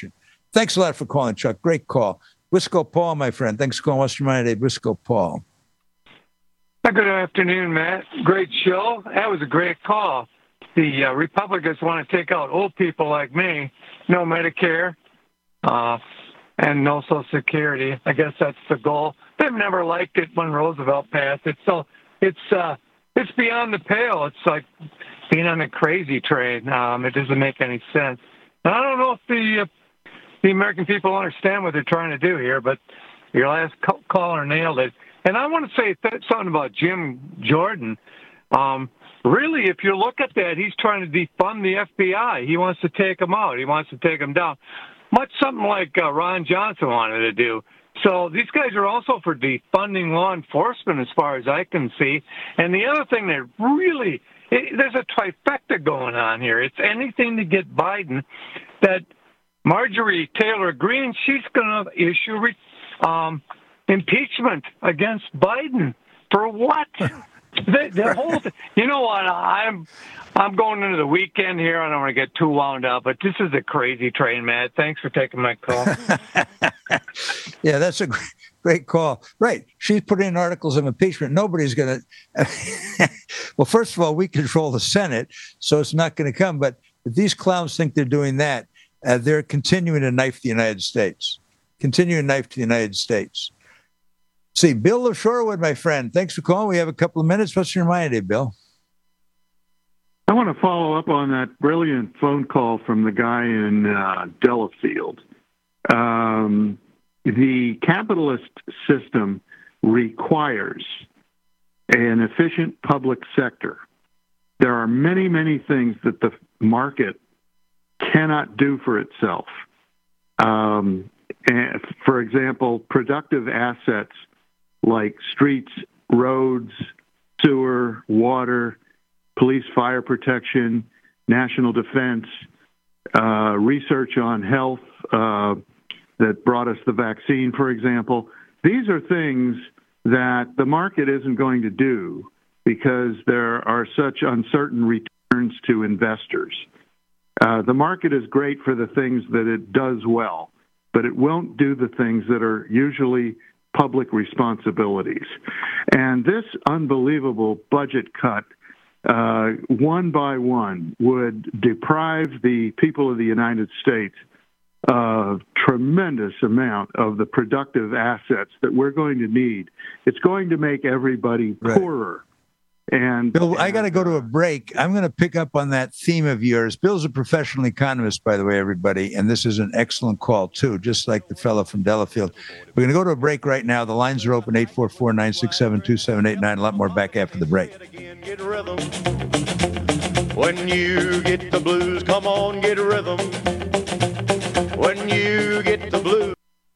Thanks a lot for calling, Chuck. Great call. Wisco Paul, my friend. Thanks for calling Western Miami Dade. Wisco Paul.
Good afternoon, Matt. Great show. That was a great call. The uh, Republicans want to take out old people like me, no Medicare, uh, and no Social Security. I guess that's the goal. They've never liked it when Roosevelt passed it, so it's uh, it's beyond the pale. It's like being on a crazy train. Um, it doesn't make any sense. And I don't know if the uh, the American people understand what they're trying to do here, but your last caller nailed it. And I want to say th- something about Jim Jordan. Um, really, if you look at that, he's trying to defund the F B I. He wants to take them out. He wants to take them down. Much something like uh, Ron Johnson wanted to do. So these guys are also for defunding law enforcement as far as I can see. And the other thing that really, it, there's a trifecta going on here. It's anything to get Biden. That Marjorie Taylor Greene, she's going to issue um, impeachment against Biden. For what? The, the whole thing. You know what? I'm I'm going into the weekend here. I don't want to get too wound up, but this is a crazy train, Matt. Thanks for taking my call.
Yeah, that's a great, great call. Right. She's put in articles of impeachment. Nobody's going to. Well, first of all, we control the Senate, so it's not going to come. But if these clowns think they're doing that, uh, they're continuing to knife the United States. Continuing to knife the United States. See, Bill of Shorewood, my friend. Thanks for calling. We have a couple of minutes. What's your mind today, Bill?
I want to follow up on that brilliant phone call from the guy in uh, Delafield. Um, the capitalist system requires an efficient public sector. There are many, many things that the market cannot do for itself. Um, and for example, productive assets like streets, roads, sewer, water, police, fire protection, national defense, uh, research on health uh, that brought us the vaccine, for example. These are things that the market isn't going to do because there are such uncertain returns to investors. Uh, the market is great for the things that it does well, but it won't do the things that are usually public responsibilities. And this unbelievable budget cut, uh, one by one, would deprive the people of the United States of tremendous amount of the productive assets that we're going to need. It's going to make everybody poorer. Right. And
Bill, I got to go to a break. I'm going to pick up on that theme of yours. Bill's a professional economist, by the way, everybody, and this is an excellent call, too, just like the fellow from Delafield. We're going to go to a break right now. The lines are open, eight four four, nine six seven, two seven eight nine. A lot more back after the break.
Get rhythm. When you get the blues, come on, get rhythm. When you get the blues.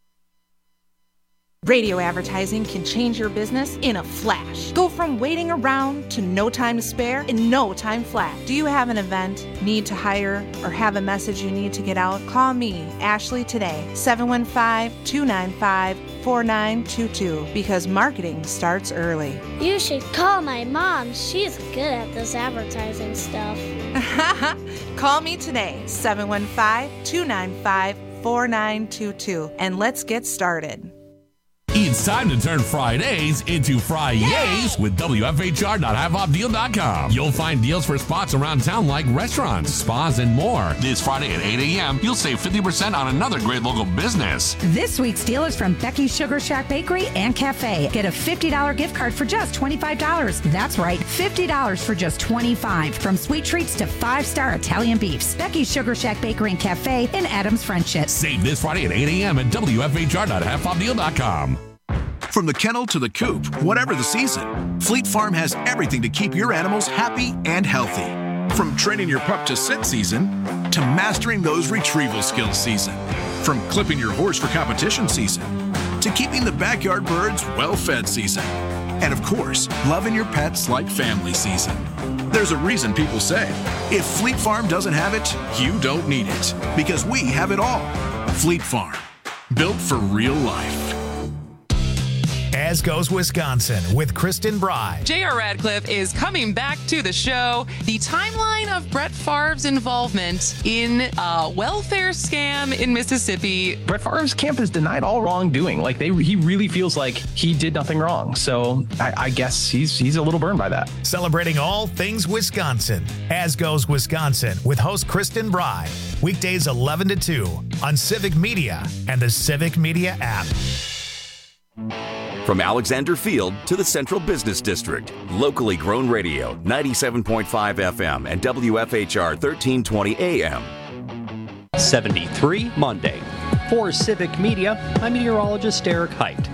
Radio advertising can change your business in a flash. Go from waiting around to no time to spare in no time flat. Do you have an event, need to hire, or have a message you need to get out? Call me, Ashley, today, seven one five, two nine five, four nine two two, because marketing starts early.
You should call my mom. She's good at this advertising stuff.
Call me today, seven one five, two nine five, four nine two two, and let's get started.
It's time to turn Fridays into Fri-Yays with W F H R dot have off deal dot com. You'll find deals for spots around town like restaurants, spas, and more. This Friday at eight a.m., you'll save fifty percent on another great local business.
This week's deal is from Becky's Sugar Shack Bakery and Cafe. Get a fifty dollars gift card for just twenty-five dollars. That's right, fifty dollars for just twenty-five dollars. From sweet treats to five-star Italian beefs. Becky's Sugar Shack Bakery and Cafe in Adams Friendship.
Save this Friday at eight a.m. at W F H R dot have off deal dot com.
From the kennel to the coop, whatever the season, Fleet Farm has everything to keep your animals happy and healthy. From training your pup to sit season, to mastering those retrieval skills season. From clipping your horse for competition season, to keeping the backyard birds well-fed season. And of course, loving your pets like family season. There's a reason people say, if Fleet Farm doesn't have it, you don't need it. Because we have it all. Fleet Farm, built for real life.
As Goes Wisconsin with Kristen Bry.
J R. Radcliffe is coming back to the show. The timeline of Brett Favre's involvement in a welfare scam in Mississippi.
Brett Favre's camp has denied all wrongdoing. Like they, he really feels like he did nothing wrong. So I, I guess he's he's a little burned by that.
Celebrating all things Wisconsin. As Goes Wisconsin with host Kristen Bry. Weekdays eleven to two on Civic Media and the Civic Media app.
From Alexander Field to the Central Business District, locally grown radio, ninety-seven point five F M and W F H R thirteen twenty A M.
seventy-three Monday. For Civic Media, I'm meteorologist Eric Height.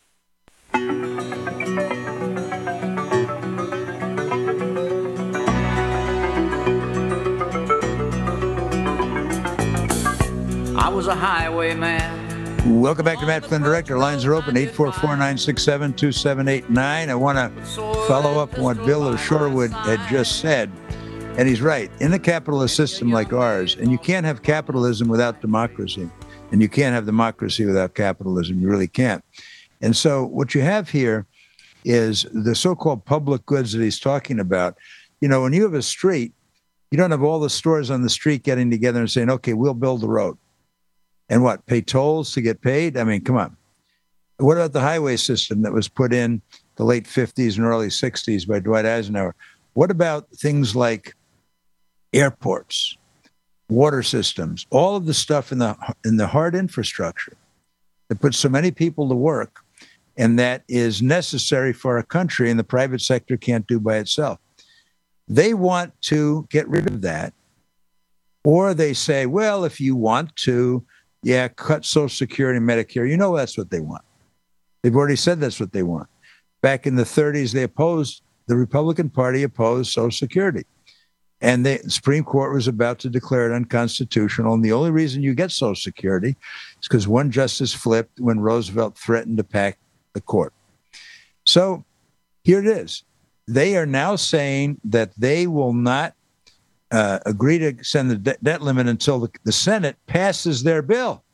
I was a highwayman.
Welcome back to Matt Flynn Direct. Our lines are open, eight four four, nine six seven, two seven eight nine. I want to follow up on what Bill of Shorewood had just said. And he's right. In a capitalist system like ours, and you can't have capitalism without democracy, and you can't have democracy without capitalism. You really can't. And so what you have here is the so-called public goods that he's talking about. You know, when you have a street, you don't have all the stores on the street getting together and saying, okay, we'll build the road. And what, pay tolls to get paid? I mean, come on. What about the highway system that was put in the late fifties and early sixties by Dwight Eisenhower? What about things like airports, water systems, all of the stuff in the in the hard infrastructure that puts so many people to work and that is necessary for a country and the private sector can't do by itself? They want to get rid of that. Or they say, well, if you want to, yeah, cut Social Security and Medicare. You know that's what they want. They've already said that's what they want. Back in the thirties, they opposed, the Republican Party opposed Social Security. And the Supreme Court was about to declare it unconstitutional. And the only reason you get Social Security is because one justice flipped when Roosevelt threatened to pack the court. So here it is. They are now saying that they will not Uh, agree to send the de- debt limit until the, the Senate passes their bill,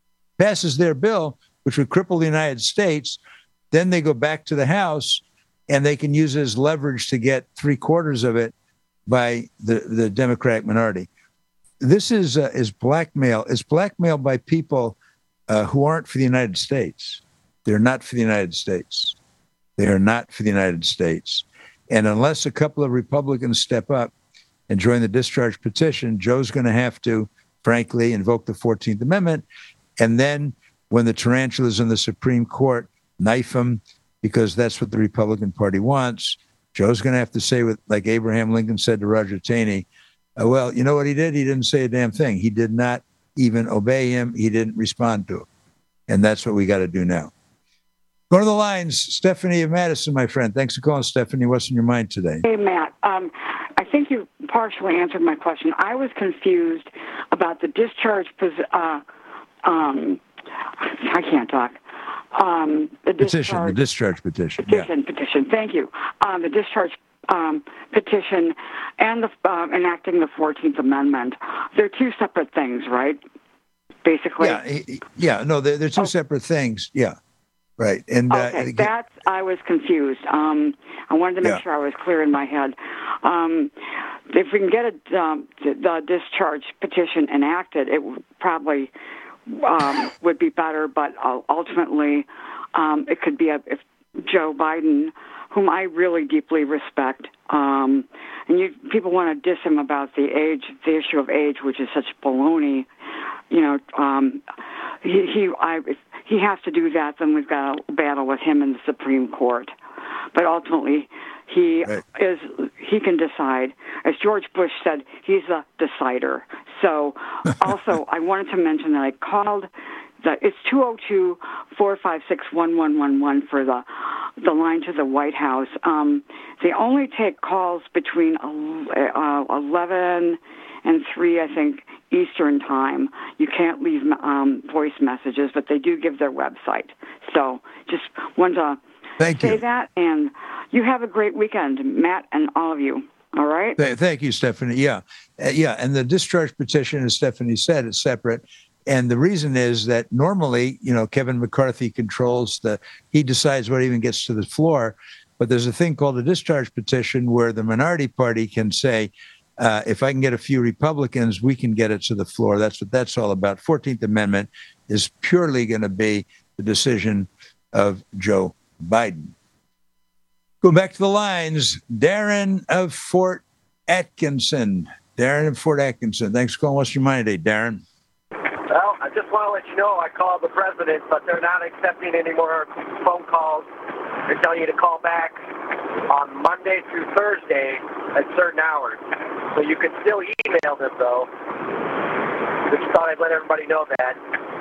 passes their bill, which would cripple the United States. Then they go back to the House and they can use it as leverage to get three quarters of it by the, the Democratic minority. This is uh, is blackmail. It's blackmail by people uh, who aren't for the United States. They're not for the United States. They are not for the United States. And unless a couple of Republicans step up and join the discharge petition, Joe's going to have to, frankly, invoke the fourteenth Amendment. And then when the tarantulas in the Supreme Court knife him, because that's what the Republican Party wants, Joe's going to have to say, with, like Abraham Lincoln said to Roger Taney, uh, well, you know what he did? He didn't say a damn thing. He did not even obey him. He didn't respond to him. And that's what we got to do now. Go to the lines. Stephanie of Madison, my friend. Thanks for calling, Stephanie. What's in your mind today?
Hey, Matt. Um, I think you partially answered my question. I was confused about the discharge, uh, um, I can't talk. Um, the
petition, the discharge petition.
Petition,
yeah.
petition. Thank you. Um, the discharge um, petition and the uh, enacting the fourteenth Amendment. They're two separate things, right? Basically.
Yeah, yeah. No, they're, they're two oh. separate things. Yeah. Right. And
okay, uh, that's, I was confused. Um, I wanted to make yeah. sure I was clear in my head. Um, if we can get a, um, the discharge petition enacted, it would probably um, would be better, but ultimately um, it could be a, if Joe Biden, whom I really deeply respect, um, and you, people want to diss him about the age, the issue of age, which is such baloney. You know, um, he, he, I, if he has to do that, then we've got a battle with him in the Supreme Court. But ultimately, he right. is, he can decide. As George Bush said, he's a decider. So also, I wanted to mention that I called, the, it's two oh two, four five six, one one one one for the the line to the White House. Um, they only take calls between uh, eleven and three, I think, Eastern time. You can't leave um, voice messages, but they do give their website. So just wanted to
Thank
say
you.
that, and you have a great weekend, Matt, and all of you. All right?
Th- thank you, Stephanie. Yeah. Uh, yeah, and the discharge petition, as Stephanie said, is separate. And the reason is that normally, you know, Kevin McCarthy controls the, he decides what even gets to the floor. But there's a thing called a discharge petition where the minority party can say, uh, if I can get a few Republicans, we can get it to the floor. That's what that's all about. fourteenth Amendment is purely going to be the decision of Joe Biden. Go back to the lines. Darren of Fort Atkinson. Darren of Fort Atkinson. Thanks for calling. What's your mind today, Darren?
Well, I just want to let you know I called the president, but they're not accepting any more phone calls. They're telling you to call back on Monday through Thursday at certain hours. So you can still email them, though. Just thought I'd let everybody know that.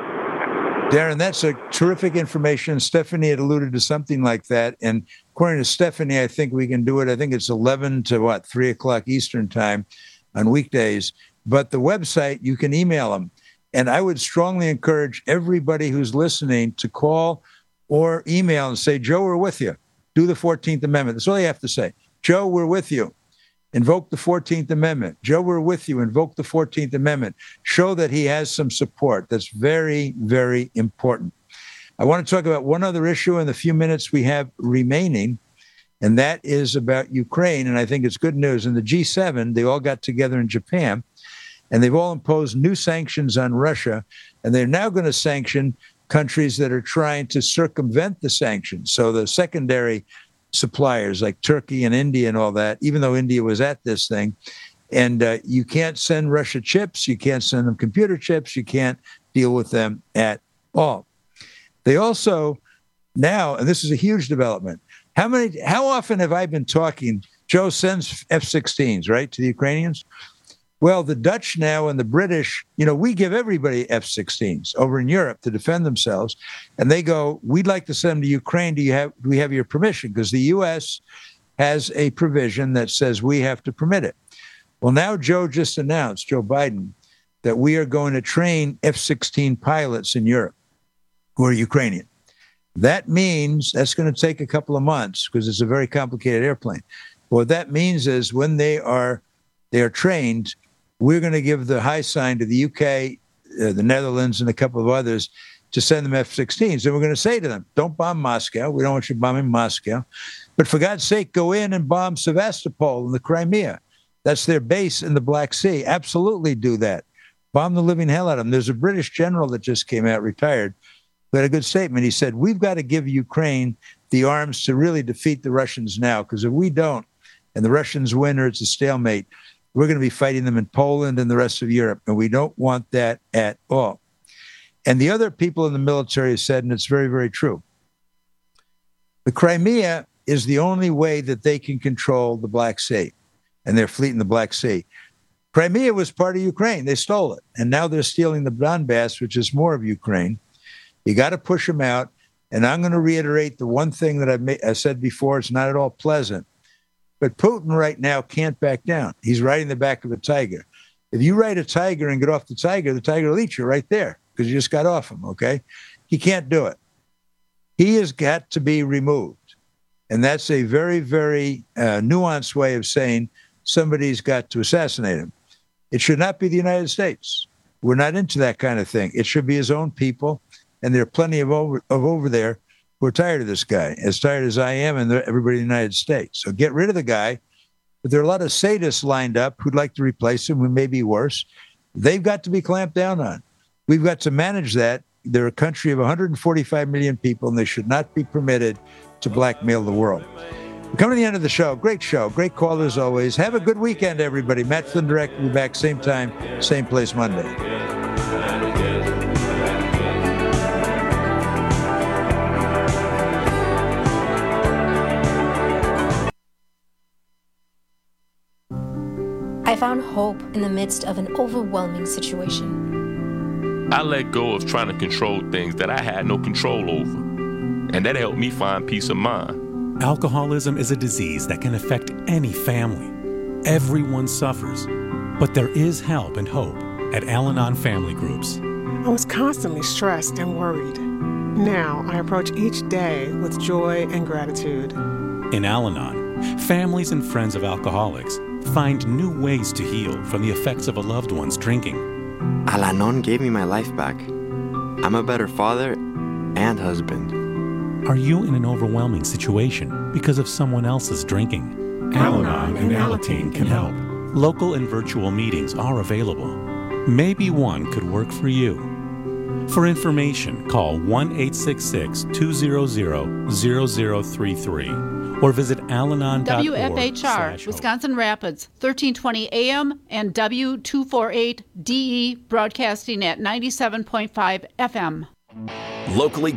Darren, that's a terrific information. Stephanie had alluded to something like that. And according to Stephanie, I think we can do it. I think it's eleven to what, three o'clock Eastern time on weekdays. But the website, you can email them. And I would strongly encourage everybody who's listening to call or email and say, Joe, we're with you. Do the fourteenth Amendment. That's all you have to say. Joe, we're with you. Invoke the fourteenth Amendment. Joe, we're with you. Invoke the fourteenth Amendment. Show that he has some support. That's very, very important. I want to talk about one other issue in the few minutes we have remaining, and that is about Ukraine. And I think it's good news. In the G seven, they all got together in Japan, and they've all imposed new sanctions on Russia, and they're now going to sanction countries that are trying to circumvent the sanctions. So the secondary suppliers like Turkey and India and all that, even though India was at this thing, and uh, you can't send Russia chips, you can't send them computer chips, you can't deal with them at all. They also now, and this is a huge development, how many, how often have I been talking, Joe sends F sixteens, right, to the Ukrainians? Well, the Dutch now and the British, you know, we give everybody F sixteens over in Europe to defend themselves. And they go, we'd like to send them to Ukraine. Do you have, do we have your permission? Because the U S has a provision that says we have to permit it. Well, now Joe just announced, Joe Biden, that we are going to train F sixteen pilots in Europe who are Ukrainian. That means that's going to take a couple of months because it's a very complicated airplane. What that means is when they are they are trained, we're going to give the high sign to the U K, uh, the Netherlands, and a couple of others to send them F sixteens. And we're going to say to them, don't bomb Moscow. We don't want you bombing Moscow. But for God's sake, go in and bomb Sevastopol in the Crimea. That's their base in the Black Sea. Absolutely do that. Bomb the living hell out of them. There's a British general that just came out, retired, who had a good statement. He said, we've got to give Ukraine the arms to really defeat the Russians now, because if we don't, and the Russians win or it's a stalemate, we're going to be fighting them in Poland and the rest of Europe, and we don't want that at all. And the other people in the military have said, and it's very, very true, the Crimea is the only way that they can control the Black Sea and their fleet in the Black Sea. Crimea was part of Ukraine. They stole it, and now they're stealing the Donbass, which is more of Ukraine. You got to push them out, and I'm going to reiterate the one thing that I've ma- I said before. It's not at all pleasant. But Putin right now can't back down. He's riding the back of a tiger. If you ride a tiger and get off the tiger, the tiger will eat you right there because you just got off him, okay? He can't do it. He has got to be removed. And that's a very, very uh, nuanced way of saying somebody's got to assassinate him. It should not be the United States. We're not into that kind of thing. It should be his own people. And there are plenty of over, of over there who are tired of this guy, as tired as I am and everybody in the United States. So get rid of the guy. But there are a lot of sadists lined up who'd like to replace him, who may be worse. They've got to be clamped down on. We've got to manage that. They're a country of one hundred forty-five million people, and they should not be permitted to blackmail the world. We're coming to the end of the show. Great show. Great call as always. Have a good weekend, everybody. Matt Flynn Direct will be back same time, same place Monday.
I found hope in the midst of an overwhelming situation.
I let go of trying to control things that I had no control over, and that helped me find peace of mind.
Alcoholism is a disease that can affect any family. Everyone suffers, but there is help and hope at Al-Anon Family Groups.
I was constantly stressed and worried. Now I approach each day with joy and gratitude.
In Al-Anon, families and friends of alcoholics find new ways to heal from the effects of a loved one's drinking.
Al-Anon gave me my life back. I'm a better father and husband.
Are you in an overwhelming situation because of someone else's drinking?
Al-Anon and Alateen can help.
Local and virtual meetings are available. Maybe one could work for you. For information, call one eight six six, two hundred, zero zero three three or visit alanon dot org.
W F H R, Wisconsin Rapids, thirteen twenty A M and W two forty-eight D E broadcasting at ninety-seven point five F M.
Locally